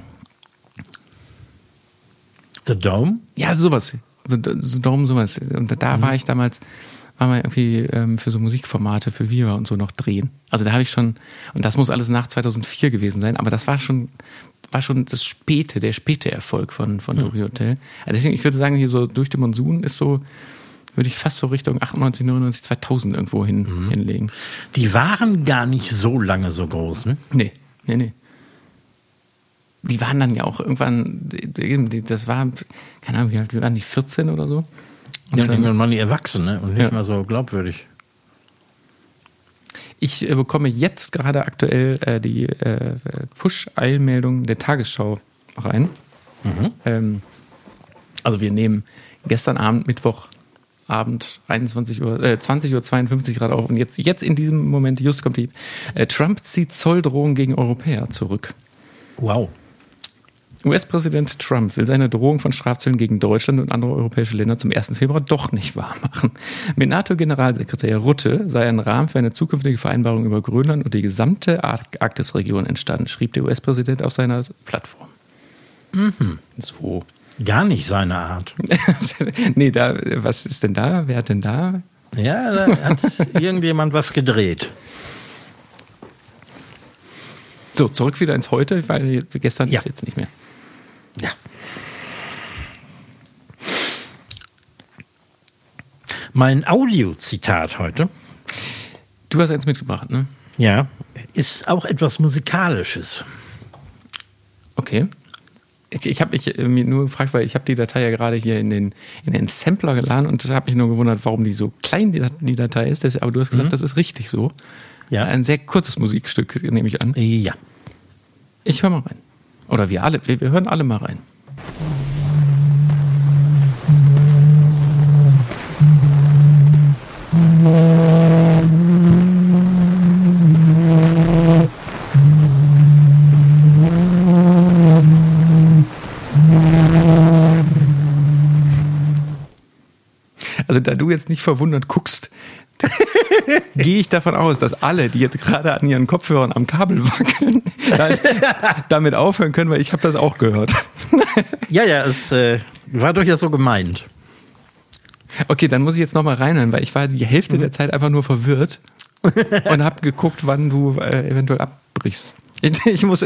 The Dome? Ja, sowas. The Dome, sowas. Und da war ich damals, war mal irgendwie für so Musikformate für Viva und so noch drehen. Also da habe ich schon, und das muss alles nach 2004 gewesen sein, aber das war schon der späte Erfolg von Tokyo Hotel. Also deswegen, ich würde sagen, hier so durch den Monsun ist so, würde ich fast so Richtung 98, 99, 2000 irgendwo hinlegen. Die waren gar nicht so lange so groß, ne? Nee. Die waren dann ja auch irgendwann, das war, keine Ahnung, wie alt waren die, 14 oder so? Und ja, irgendwann waren die erwachsen, ne? Und nicht mehr so glaubwürdig. Ich bekomme jetzt gerade aktuell die Push-Eilmeldung der Tagesschau rein. Also wir nehmen gestern Abend, Mittwochabend, 20:52 Uhr gerade auf. Und jetzt in diesem Moment, just kommt die, Trump zieht Zolldrohung gegen Europäer zurück. Wow. US-Präsident Trump will seine Drohung von Strafzöllen gegen Deutschland und andere europäische Länder zum 1. Februar doch nicht wahrmachen. Mit NATO-Generalsekretär Rutte sei ein Rahmen für eine zukünftige Vereinbarung über Grönland und die gesamte Arktisregion entstanden, schrieb der US-Präsident auf seiner Plattform. So. Gar nicht seine Art. Nee, was ist denn da? Wer hat denn da? Ja, da hat irgendjemand was gedreht. So, zurück wieder ins Heute, weil gestern ist jetzt nicht mehr. Ja. Mein Audio-Zitat heute. Du hast eins mitgebracht, ne? Ja, ist auch etwas Musikalisches. Okay. Ich habe mich mir nur gefragt, weil ich habe die Datei ja gerade hier in den Sampler geladen und habe mich nur gewundert, warum die so klein die Datei ist. Aber du hast gesagt, das ist richtig so. Ja. Ein sehr kurzes Musikstück, nehme ich an. Ja. Ich höre mal rein. Oder wir alle, wir hören alle mal rein. Also da du jetzt nicht verwundert guckst, gehe ich davon aus, dass alle, die jetzt gerade an ihren Kopfhörern am Kabel wackeln, damit aufhören können, weil ich habe das auch gehört. Ja, es war durchaus so gemeint. Okay, dann muss ich jetzt nochmal reinhören, weil ich war die Hälfte der Zeit einfach nur verwirrt und habe geguckt, wann du eventuell abbrichst. Ich muss...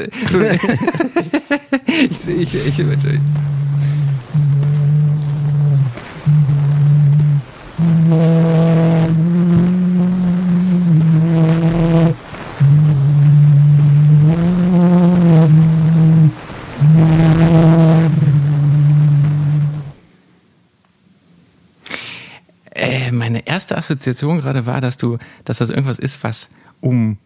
Meine erste Assoziation gerade war, dass das irgendwas ist, was um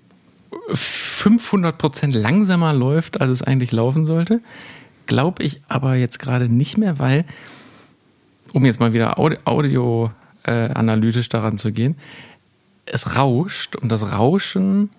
500% langsamer läuft, als es eigentlich laufen sollte. Glaube ich aber jetzt gerade nicht mehr, weil, um jetzt mal wieder analytisch daran zu gehen, es rauscht und das Rauschen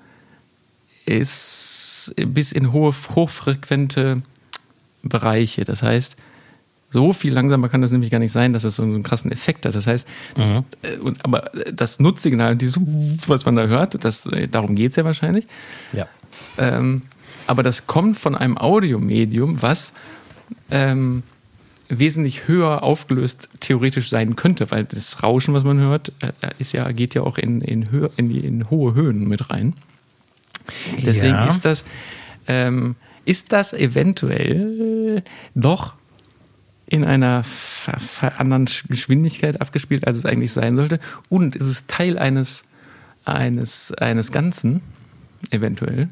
ist bis in hochfrequente Bereiche. Das heißt, so viel langsamer kann das nämlich gar nicht sein, dass es so einen krassen Effekt hat. Das heißt, aber das Nutzsignal, was man da hört, darum geht es ja wahrscheinlich. Ja. Aber das kommt von einem Audiomedium, was wesentlich höher aufgelöst theoretisch sein könnte, weil das Rauschen, was man hört, geht ja auch in hohe Höhen mit rein. Deswegen ist das eventuell doch in einer anderen Geschwindigkeit abgespielt, als es eigentlich sein sollte. Und es ist Teil eines Ganzen, eventuell.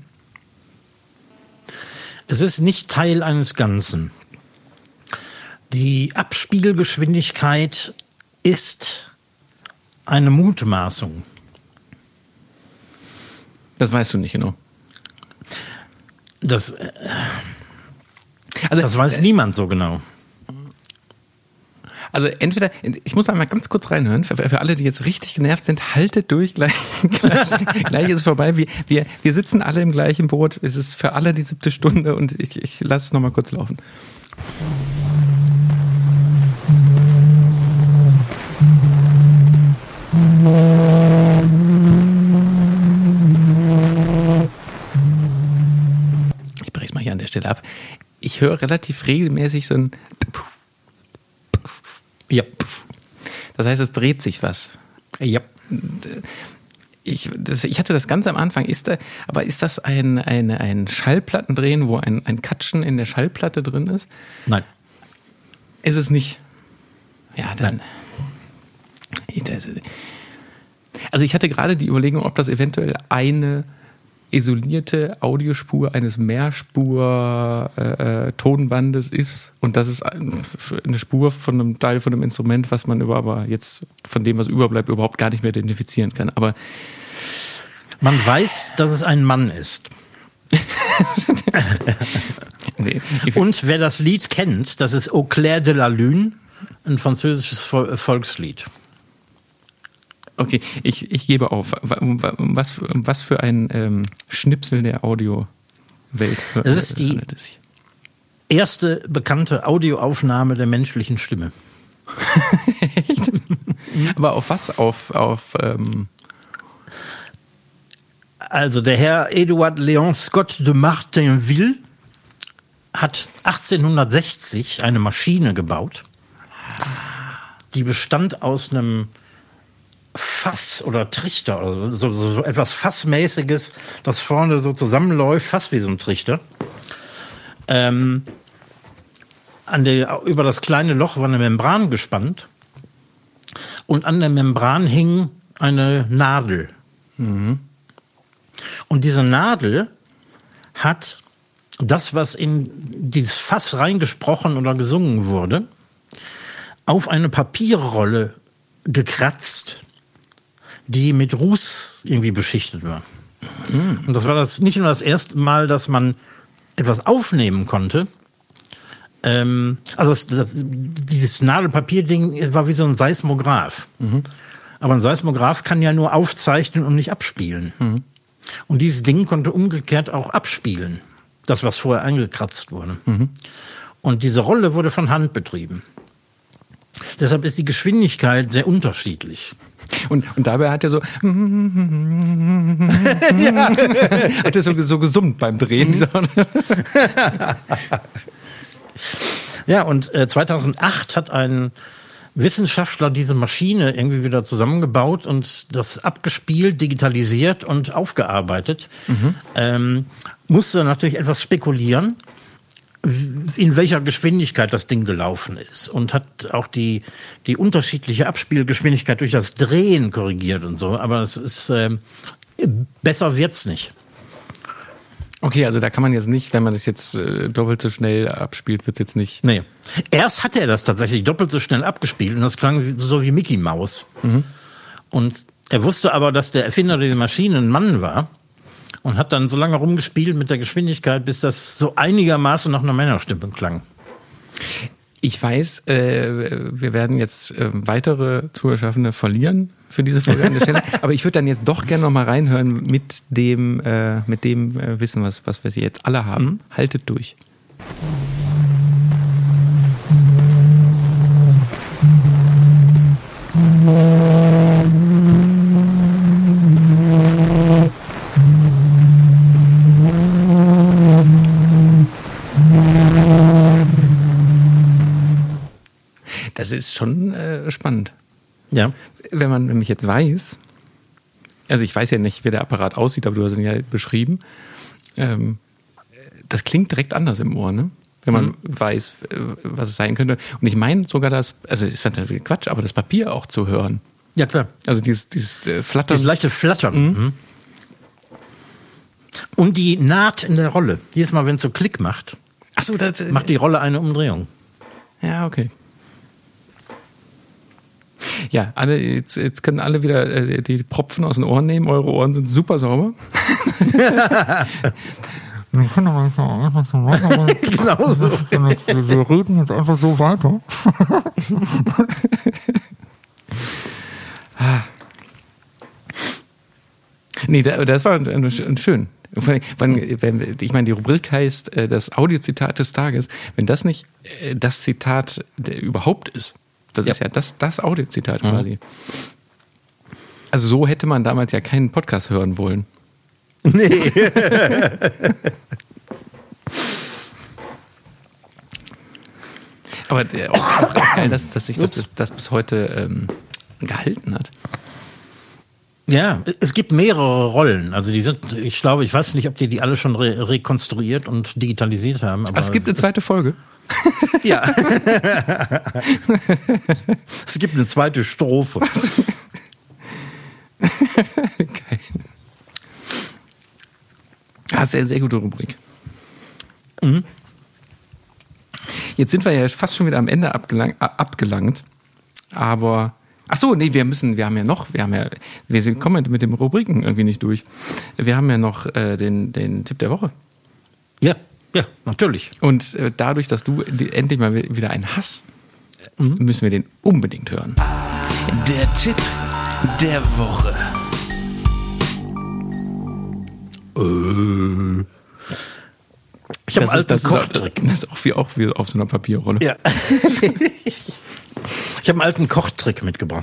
Es ist nicht Teil eines Ganzen. Die Abspielgeschwindigkeit ist eine Mutmaßung. Das weißt du nicht genau. Das weiß niemand so genau. Also entweder, ich muss mal ganz kurz reinhören, für alle, die jetzt richtig genervt sind, haltet durch, gleich ist es vorbei. Wir sitzen alle im gleichen Boot, es ist für alle die 7. Stunde und ich lasse es nochmal kurz laufen. Ich breche es mal hier an der Stelle ab. Ich höre relativ regelmäßig so ein... Ja. Das heißt, es dreht sich was. Ja. Ich hatte das ganz am Anfang. Ist das ein Schallplattendrehen, wo ein Katschen in der Schallplatte drin ist? Nein. Ist es nicht? Ja, dann. Nein. Also ich hatte gerade die Überlegung, ob das eventuell eine isolierte Audiospur eines Mehrspur-Tonbandes ist und das ist eine Spur von einem Teil von einem Instrument, was man aber jetzt von dem, was überbleibt, überhaupt gar nicht mehr identifizieren kann. Aber man weiß, dass es ein Mann ist. Nee. Und wer das Lied kennt, das ist Au clair de la lune, ein französisches Volkslied. Okay, ich gebe auf. Was für ein Schnipsel der Audiowelt handelt es sich? erste bekannte Audioaufnahme der menschlichen Stimme. Echt? Aber auf was? Also der Herr Edouard Léon Scott de Martinville hat 1860 eine Maschine gebaut, die bestand aus einem Fass oder Trichter, oder so etwas Fassmäßiges, das vorne so zusammenläuft, fast wie so ein Trichter. Über das kleine Loch war eine Membran gespannt und an der Membran hing eine Nadel. Mhm. Und diese Nadel hat das, was in dieses Fass reingesprochen oder gesungen wurde, auf eine Papierrolle gekratzt, die mit Ruß irgendwie beschichtet war. Mhm. Und das war nicht nur das erste Mal, dass man etwas aufnehmen konnte. Dieses Nadelpapierding war wie so ein Seismograph. Mhm. Aber ein Seismograph kann ja nur aufzeichnen und nicht abspielen. Mhm. Und dieses Ding konnte umgekehrt auch abspielen. Das, was vorher eingekratzt wurde. Mhm. Und diese Rolle wurde von Hand betrieben. Deshalb ist die Geschwindigkeit sehr unterschiedlich. Und dabei hat er so hat er so gesummt beim Drehen. Ja, und 2008 hat ein Wissenschaftler diese Maschine irgendwie wieder zusammengebaut und das abgespielt, digitalisiert und aufgearbeitet. Mhm. Musste natürlich etwas spekulieren, in welcher Geschwindigkeit das Ding gelaufen ist, und hat auch die unterschiedliche Abspielgeschwindigkeit durch das Drehen korrigiert und so, aber es ist besser wird's nicht. Okay, also da kann man jetzt nicht, wenn man das jetzt doppelt so schnell abspielt, wird's jetzt nicht. Nee. Erst hatte er das tatsächlich doppelt so schnell abgespielt und das klang so wie Mickey Maus. Mhm. Und er wusste aber, dass der Erfinder dieser Maschine ein Mann war und hat dann so lange rumgespielt mit der Geschwindigkeit, bis das so einigermaßen nach einer Männerstimme klang. Ich weiß, wir werden jetzt weitere Zuhörerschaffende verlieren für diese Folge an der Stelle. Aber ich würde dann jetzt doch gerne noch mal reinhören mit dem Wissen, was wir sie jetzt alle haben. Mhm. Haltet durch. Das ist schon spannend. Ja. Wenn man nämlich jetzt weiß, also ich weiß ja nicht, wie der Apparat aussieht, aber du hast ihn ja beschrieben, das klingt direkt anders im Ohr, ne? Wenn man weiß, was es sein könnte. Und ich meine sogar das, also ist natürlich Quatsch, aber das Papier auch zu hören. Ja, klar. Also dieses Flattern. Dieses leichte Flattern. Mhm. Und die Naht in der Rolle. Jedes Mal, wenn es so Klick macht, macht die Rolle eine Umdrehung. Ja, okay. Ja, jetzt können alle wieder die Propfen aus den Ohren nehmen. Eure Ohren sind super sauber. Genau so. Wir reden jetzt einfach so weiter. Nee, das war schön. Ich meine, die Rubrik heißt das Audiozitat des Tages. Wenn das nicht das Zitat überhaupt ist, das ist ja das Audiozitat quasi. Also so hätte man damals ja keinen Podcast hören wollen. Nee. Aber auch geil, dass sich das bis heute gehalten hat. Ja, es gibt mehrere Rollen. Also die sind, ich weiß nicht, ob die alle schon rekonstruiert und digitalisiert haben. Aber es gibt eine zweite Folge. Ja. Es gibt eine zweite Strophe. Geil. Ah, sehr, sehr gute Rubrik. Mhm. Jetzt sind wir ja fast schon wieder am Ende abgelangt. Aber, ach so, nee, wir kommen mit den Rubriken irgendwie nicht durch. Wir haben ja noch den Tipp der Woche. Ja, natürlich. Und dadurch, dass du endlich mal wieder einen hast, müssen wir den unbedingt hören. Der Tipp der Woche. Ich habe einen alten Kochtrick. Das ist auch wie auf so einer Papierrolle. Ja. Ich habe einen alten Kochtrick mitgebracht.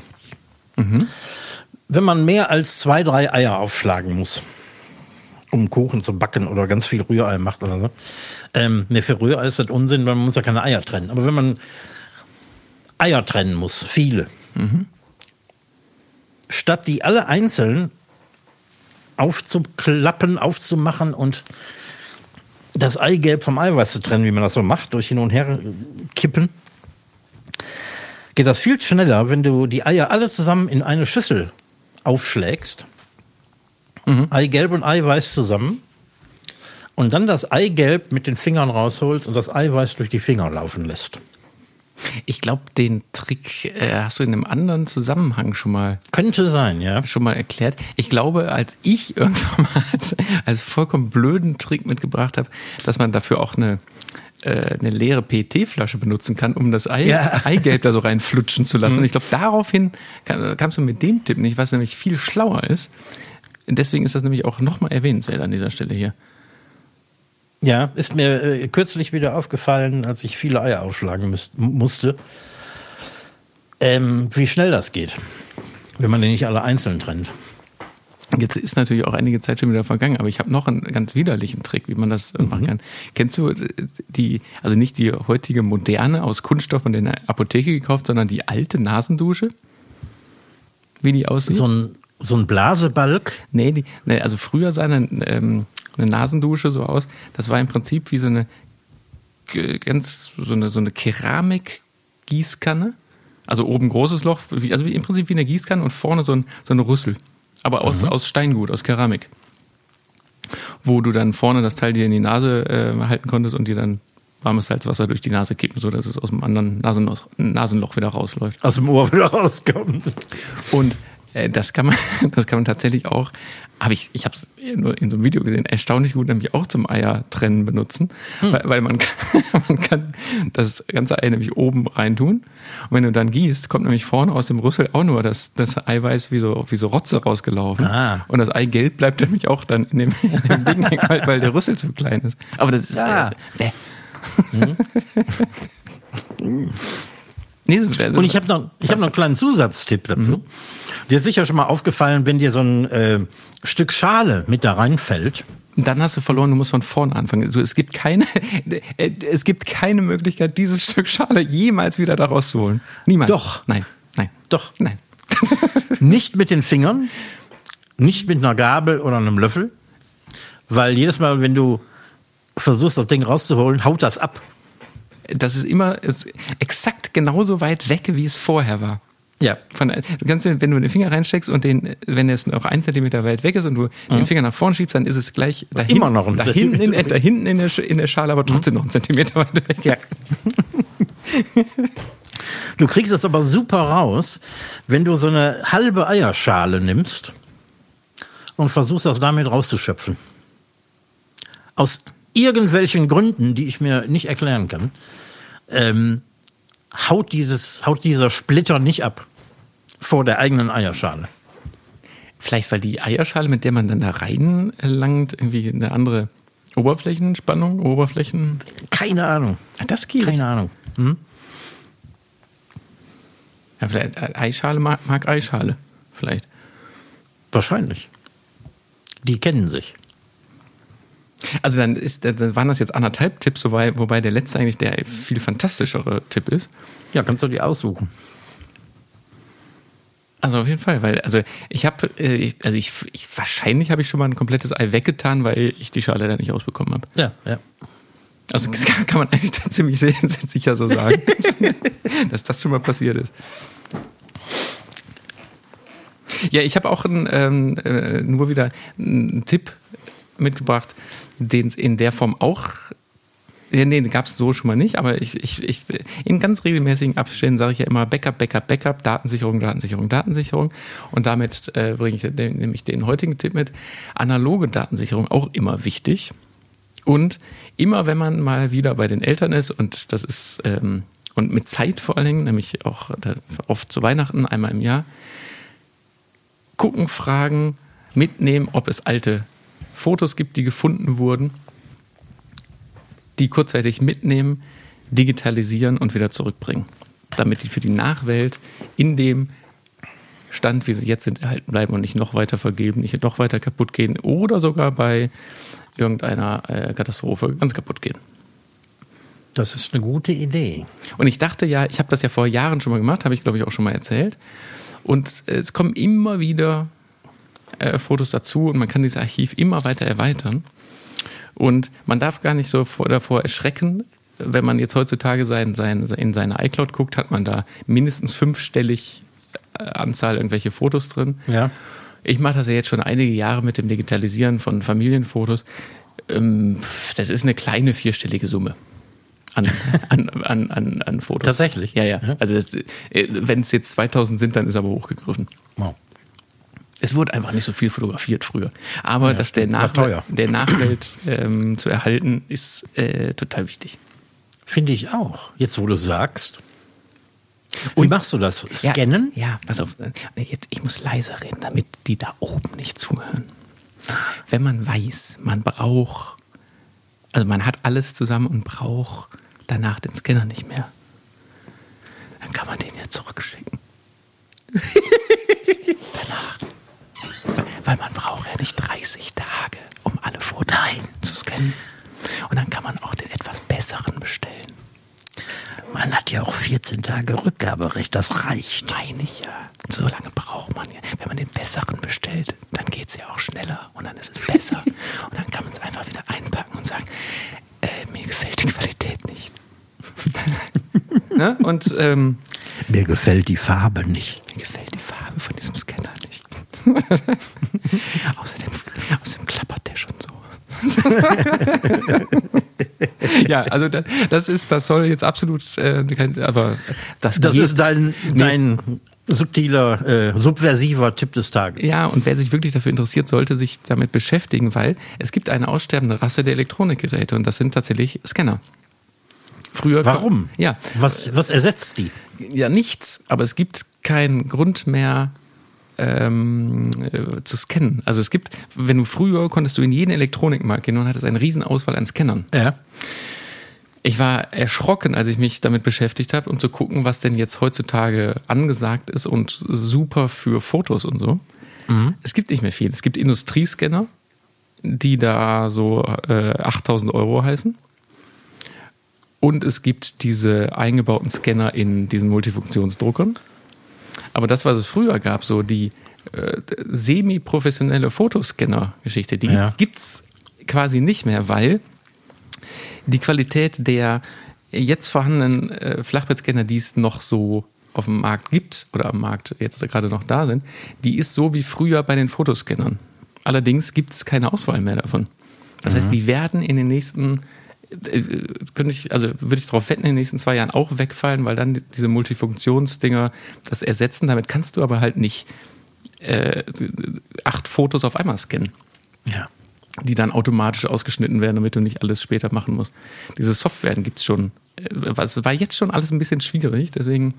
Wenn man mehr als 2, 3 Eier aufschlagen muss, um Kuchen zu backen oder ganz viel Rührei macht oder so. Für Rührei ist das Unsinn, weil man muss ja keine Eier trennen. Aber wenn man Eier trennen muss, viele, statt die alle einzeln aufzuklappen, aufzumachen und das Eigelb vom Eiweiß zu trennen, wie man das so macht, durch hin und her kippen, geht das viel schneller, wenn du die Eier alle zusammen in eine Schüssel aufschlägst. Eigelb und Eiweiß zusammen. Und dann das Eigelb mit den Fingern rausholst und das Eiweiß durch die Finger laufen lässt. Ich glaube, den Trick hast du in einem anderen Zusammenhang schon mal. Könnte sein, ja. Schon mal erklärt. Ich glaube, als ich irgendwann mal als vollkommen blöden Trick mitgebracht habe, dass man dafür auch eine leere PET-Flasche benutzen kann, um das Eigelb da so reinflutschen zu lassen. Und ich glaube, daraufhin kamst du mit dem Tipp nicht, was nämlich viel schlauer ist. Deswegen ist das nämlich auch nochmal erwähnenswert an dieser Stelle hier. Ja, ist mir kürzlich wieder aufgefallen, als ich viele Eier aufschlagen musste, wie schnell das geht, wenn man die nicht alle einzeln trennt. Jetzt ist natürlich auch einige Zeit schon wieder vergangen, aber ich habe noch einen ganz widerlichen Trick, wie man das machen kann. Kennst du also nicht die heutige moderne aus Kunststoff und in der Apotheke gekauft, sondern die alte Nasendusche? Wie die aussieht? So ein Blasebalg? Nee, also früher sah eine Nasendusche so aus. Das war im Prinzip wie so eine Keramikgießkanne. Also oben großes Loch, also im Prinzip wie eine Gießkanne und vorne so eine Rüssel. Aber aus Steingut, aus Keramik. Wo du dann vorne das Teil dir in die Nase halten konntest und dir dann warmes Salzwasser durch die Nase kippen, sodass es aus dem anderen Nasenloch wieder rausläuft. Aus dem Ohr wieder rauskommt. Und das kann man tatsächlich auch, ich habe es nur in so einem Video gesehen, erstaunlich gut nämlich auch zum Eiertrennen benutzen, weil man kann das ganze Ei nämlich oben reintun und wenn du dann gießt, kommt nämlich vorne aus dem Rüssel auch nur das Eiweiß wie so Rotze rausgelaufen und das Eigelb bleibt nämlich auch dann in dem Ding, weil der Rüssel zu klein ist. Aber das ist Und ich habe noch einen kleinen Zusatztipp dazu. Dir ist sicher schon mal aufgefallen, wenn dir so ein Stück Schale mit da reinfällt. Dann hast du verloren, du musst von vorne anfangen. Es gibt keine Möglichkeit, dieses Stück Schale jemals wieder da rauszuholen. Niemals. Doch. Nein. Doch. Nein. Nicht mit den Fingern, nicht mit einer Gabel oder einem Löffel, weil jedes Mal, wenn du versuchst, das Ding rauszuholen, haut das ab. Das ist immer exakt genauso weit weg, wie es vorher war. Ja. Du kannst, wenn du den Finger reinsteckst und wenn es noch 1 Zentimeter weit weg ist und du den Finger nach vorne schiebst, dann ist es gleich dahin, immer noch da hinten in der Schale, aber trotzdem noch 1 Zentimeter weit weg. Ja. Du kriegst es aber super raus, wenn du so eine halbe Eierschale nimmst und versuchst, das damit rauszuschöpfen. Aus irgendwelchen Gründen, die ich mir nicht erklären kann, haut dieser Splitter nicht ab vor der eigenen Eierschale. Vielleicht, weil die Eierschale, mit der man dann da reinlangt, irgendwie eine andere Oberflächenspannung, Keine Ahnung. Das geht. Keine Ahnung. Ja, vielleicht Eischale mag Eischale. Vielleicht. Wahrscheinlich. Die kennen sich. Also dann waren das jetzt 1,5 Tipps, wobei der letzte eigentlich der viel fantastischere Tipp ist. Ja, kannst du die aussuchen. Also auf jeden Fall, weil wahrscheinlich habe ich schon mal ein komplettes Ei weggetan, weil ich die Schale da nicht ausbekommen habe. Ja. Also das kann man eigentlich ziemlich sicher so sagen, dass das schon mal passiert ist. Ja, ich habe auch nur wieder einen Tipp mitgebracht, den es in der Form auch, den gab es so schon mal nicht, aber ich in ganz regelmäßigen Abständen sage ich ja immer Backup, Datensicherung. Und damit bringe ich nämlich den heutigen Tipp mit. Analoge Datensicherung auch immer wichtig. Und immer, wenn man mal wieder bei den Eltern ist, und das ist, und mit Zeit vor allen Dingen, nämlich auch oft zu Weihnachten, einmal im Jahr, gucken, fragen, mitnehmen, ob es alte Fotos gibt, die gefunden wurden. die kurzzeitig mitnehmen, digitalisieren und wieder zurückbringen. Damit die für die Nachwelt in dem Stand, wie sie jetzt sind, erhalten bleiben und nicht noch weiter vergeben, nicht noch weiter kaputt gehen oder sogar bei irgendeiner Katastrophe ganz kaputt gehen. Das ist eine gute Idee. Und ich dachte ja, ich habe das ja vor Jahren schon mal gemacht, habe ich glaube ich auch schon mal erzählt. Und es kommen immer wieder Fotos dazu und man kann dieses Archiv immer weiter erweitern. Und man darf gar nicht so davor erschrecken, wenn man jetzt heutzutage in seine iCloud guckt, hat man da mindestens 5-stellig Anzahl irgendwelche Fotos drin. Ja. Ich mache das ja jetzt schon einige Jahre mit dem Digitalisieren von Familienfotos. Das ist eine kleine 4-stellige Summe an Fotos. Tatsächlich? Ja. Also wenn es jetzt 2000 sind, dann ist aber hochgegriffen. Wow. Es wurde einfach nicht so viel fotografiert früher. Aber dass der Nachwelt zu erhalten, ist total wichtig. Finde ich auch. Jetzt, wo du sagst. Wie machst du das? Scannen? Ja, pass auf. Jetzt, ich muss leiser reden, damit die da oben nicht zuhören. Wenn man weiß, man hat alles zusammen und braucht danach den Scanner nicht mehr, dann kann man den ja zurückschicken. Danach. Weil man braucht ja nicht 30 Tage, um alle Fotos zu scannen. Und dann kann man auch den etwas besseren bestellen. Man hat ja auch 14 Tage Rückgaberecht, das reicht. Meine ich ja. So lange braucht man ja. Wenn man den besseren bestellt, dann geht es ja auch schneller und dann ist es besser. Und dann kann man es einfach wieder einpacken und sagen, mir gefällt die Qualität nicht. Ne? Und mir gefällt die Farbe nicht. Mir gefällt die Farbe von diesem Scanner nicht. Außerdem klappert der schon so. Ja, also das soll jetzt absolut aber das ist dein subtiler, subversiver Tipp des Tages. Ja, und wer sich wirklich dafür interessiert, sollte sich damit beschäftigen, weil es gibt eine aussterbende Rasse der Elektronikgeräte und das sind tatsächlich Scanner. Früher. Warum? Ja. Was ersetzt die? Ja, nichts, aber es gibt keinen Grund mehr zu scannen. Also konntest du in jeden Elektronikmarkt gehen und hattest eine riesen Auswahl an Scannern. Ja. Ich war erschrocken, als ich mich damit beschäftigt habe, um zu gucken, was denn jetzt heutzutage angesagt ist und super für Fotos und so. Mhm. Es gibt nicht mehr viel. Es gibt Industriescanner, die da so 8.000 € heißen. Und es gibt diese eingebauten Scanner in diesen Multifunktionsdruckern. Aber das, was es früher gab, so die semi-professionelle Fotoscanner-Geschichte, die gibt's quasi nicht mehr, weil die Qualität der jetzt vorhandenen Flachbettscanner, die es noch so auf dem Markt gibt oder am Markt jetzt gerade noch da sind, die ist so wie früher bei den Fotoscannern. Allerdings gibt es keine Auswahl mehr davon. Das heißt, die werden in den nächsten würde ich darauf wetten, in den nächsten 2 Jahren auch wegfallen, weil dann diese Multifunktionsdinger das ersetzen. Damit kannst du aber halt nicht 8 Fotos auf einmal scannen. Ja. Die dann automatisch ausgeschnitten werden, damit du nicht alles später machen musst. Diese Softwaren gibt es schon. Es war jetzt schon alles ein bisschen schwierig, deswegen.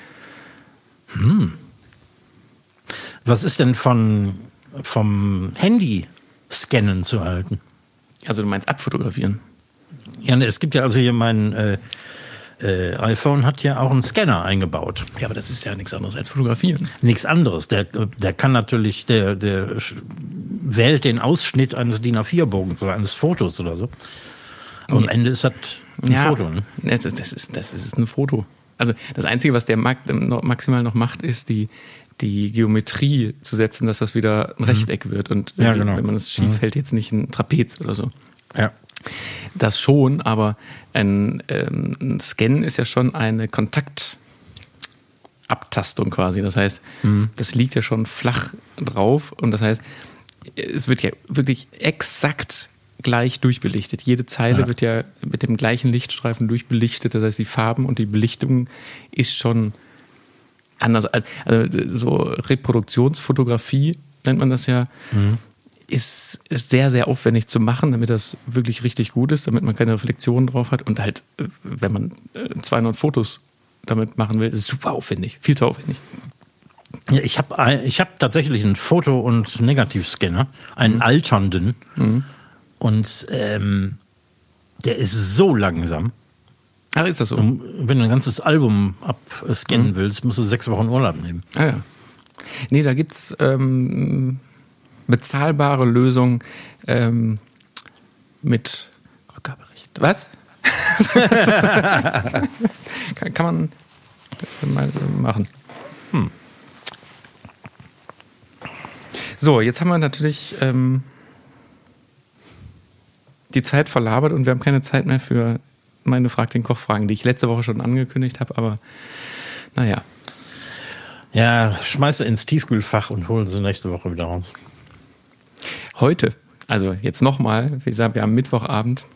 Was ist denn vom Handy scannen zu halten? Also du meinst abfotografieren? Ja, es gibt ja also hier mein iPhone hat ja auch einen Scanner eingebaut. Ja, aber das ist ja nichts anderes als fotografieren. Nichts anderes. Der kann natürlich, der wählt den Ausschnitt eines DIN A4-Bogens oder eines Fotos oder so. Und am Ende ist das ein Foto. Ne? Das ist ein Foto. Also das Einzige, was der maximal noch macht, ist die Geometrie zu setzen, dass das wieder ein Rechteck wird. Und wenn man es schief hält, jetzt nicht ein Trapez oder so. Ja. Das schon, aber ein Scan ist ja schon eine Kontaktabtastung quasi. Das heißt, das liegt ja schon flach drauf und das heißt, es wird ja wirklich exakt gleich durchbelichtet. Jede Zeile wird ja mit dem gleichen Lichtstreifen durchbelichtet. Das heißt, die Farben und die Belichtung ist schon anders. Also so Reproduktionsfotografie nennt man das ja. Ist sehr, sehr aufwendig zu machen, damit das wirklich richtig gut ist, damit man keine Reflexionen drauf hat. Und halt, wenn man 200 Fotos damit machen will, ist es super aufwendig, viel zu aufwendig. Ja, ich hab tatsächlich einen Foto- und Negativscanner, einen alternden. Und Der ist so langsam. Ach, ist das so? Wenn du ein ganzes Album abscannen willst, musst du 6 Wochen Urlaub nehmen. Ah ja. Nee, da gibt's bezahlbare Lösungen mit Rückgaberecht. Was? kann man mal machen. So, jetzt haben wir natürlich die Zeit verlabert und wir haben keine Zeit mehr für meine Frag den Koch-Fragen, die ich letzte Woche schon angekündigt habe, aber naja. Ja, schmeiß sie ins Tiefkühlfach und hol sie nächste Woche wieder raus. Heute, also jetzt nochmal, wie gesagt, wir haben Mittwochabend,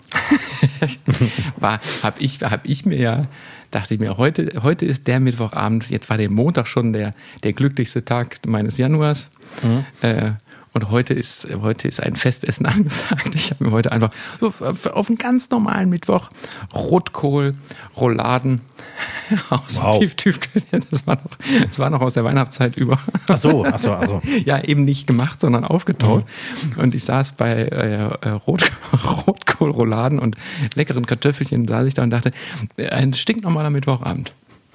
dachte ich mir, heute ist der Mittwochabend, jetzt war der Montag schon der glücklichste Tag meines Januars. Und heute ist ein Festessen angesagt. Ich habe mir heute einfach so auf einen ganz normalen Mittwoch Rotkohl, Rouladen aus dem Tiefkühl. Das war noch aus der Weihnachtszeit über. Ach so. Ja, eben nicht gemacht, sondern aufgetaut. Und ich saß bei Rotkohl, Rouladen und leckeren Kartoffelchen, saß ich da und dachte, ein stinknormaler Mittwochabend.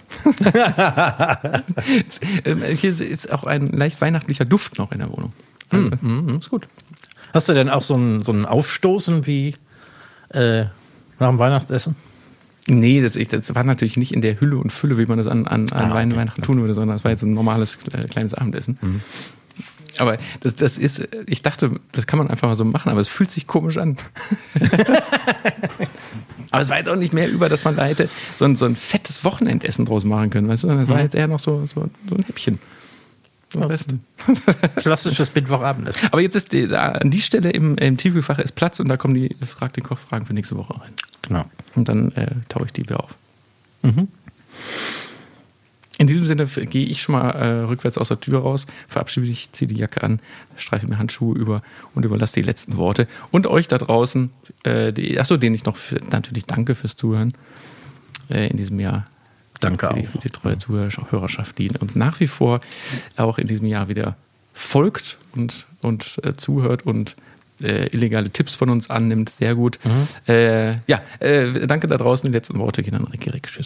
Hier ist auch ein leicht weihnachtlicher Duft noch in der Wohnung. Ist gut. Hast du denn auch so ein Aufstoßen wie nach dem Weihnachtsessen? Nee, das war natürlich nicht in der Hülle und Fülle, wie man das an Weihnachten tun würde, sondern das war jetzt ein normales kleines Abendessen. Aber das ist, ich dachte, das kann man einfach mal so machen, aber es fühlt sich komisch an. Aber es war jetzt auch nicht mehr über, dass man da hätte so ein fettes Wochenendessen draus machen können, weißt du? Das war jetzt eher noch so ein Häppchen. Klassisches Mittwochabendessen. Aber jetzt ist an die Stelle im Tiefkühlfach ist Platz und da kommen die Frag den Koch-Fragen für nächste Woche rein. Genau. Und dann taue ich die wieder auf. In diesem Sinne gehe ich schon mal rückwärts aus der Tür raus, verabschiede mich, ziehe die Jacke an, streife mir Handschuhe über und überlasse die letzten Worte. Und euch da draußen, denen ich noch natürlich danke fürs Zuhören in diesem Jahr. Danke für die treue Zuhörerschaft, die uns nach wie vor auch in diesem Jahr wieder folgt und zuhört und illegale Tipps von uns annimmt. Sehr gut. Danke da draußen. Die letzten Worte gehen an Rick. Tschüss.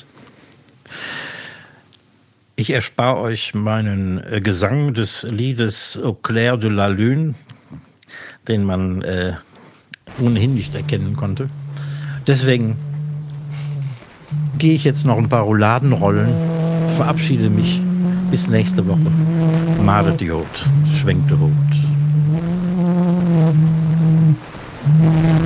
Ich erspare euch meinen Gesang des Liedes Au clair de la lune, den man ohnehin nicht erkennen konnte. Deswegen gehe ich jetzt noch ein paar Rouladen rollen, verabschiede mich. Bis nächste Woche. Madediot, schwenkte rot.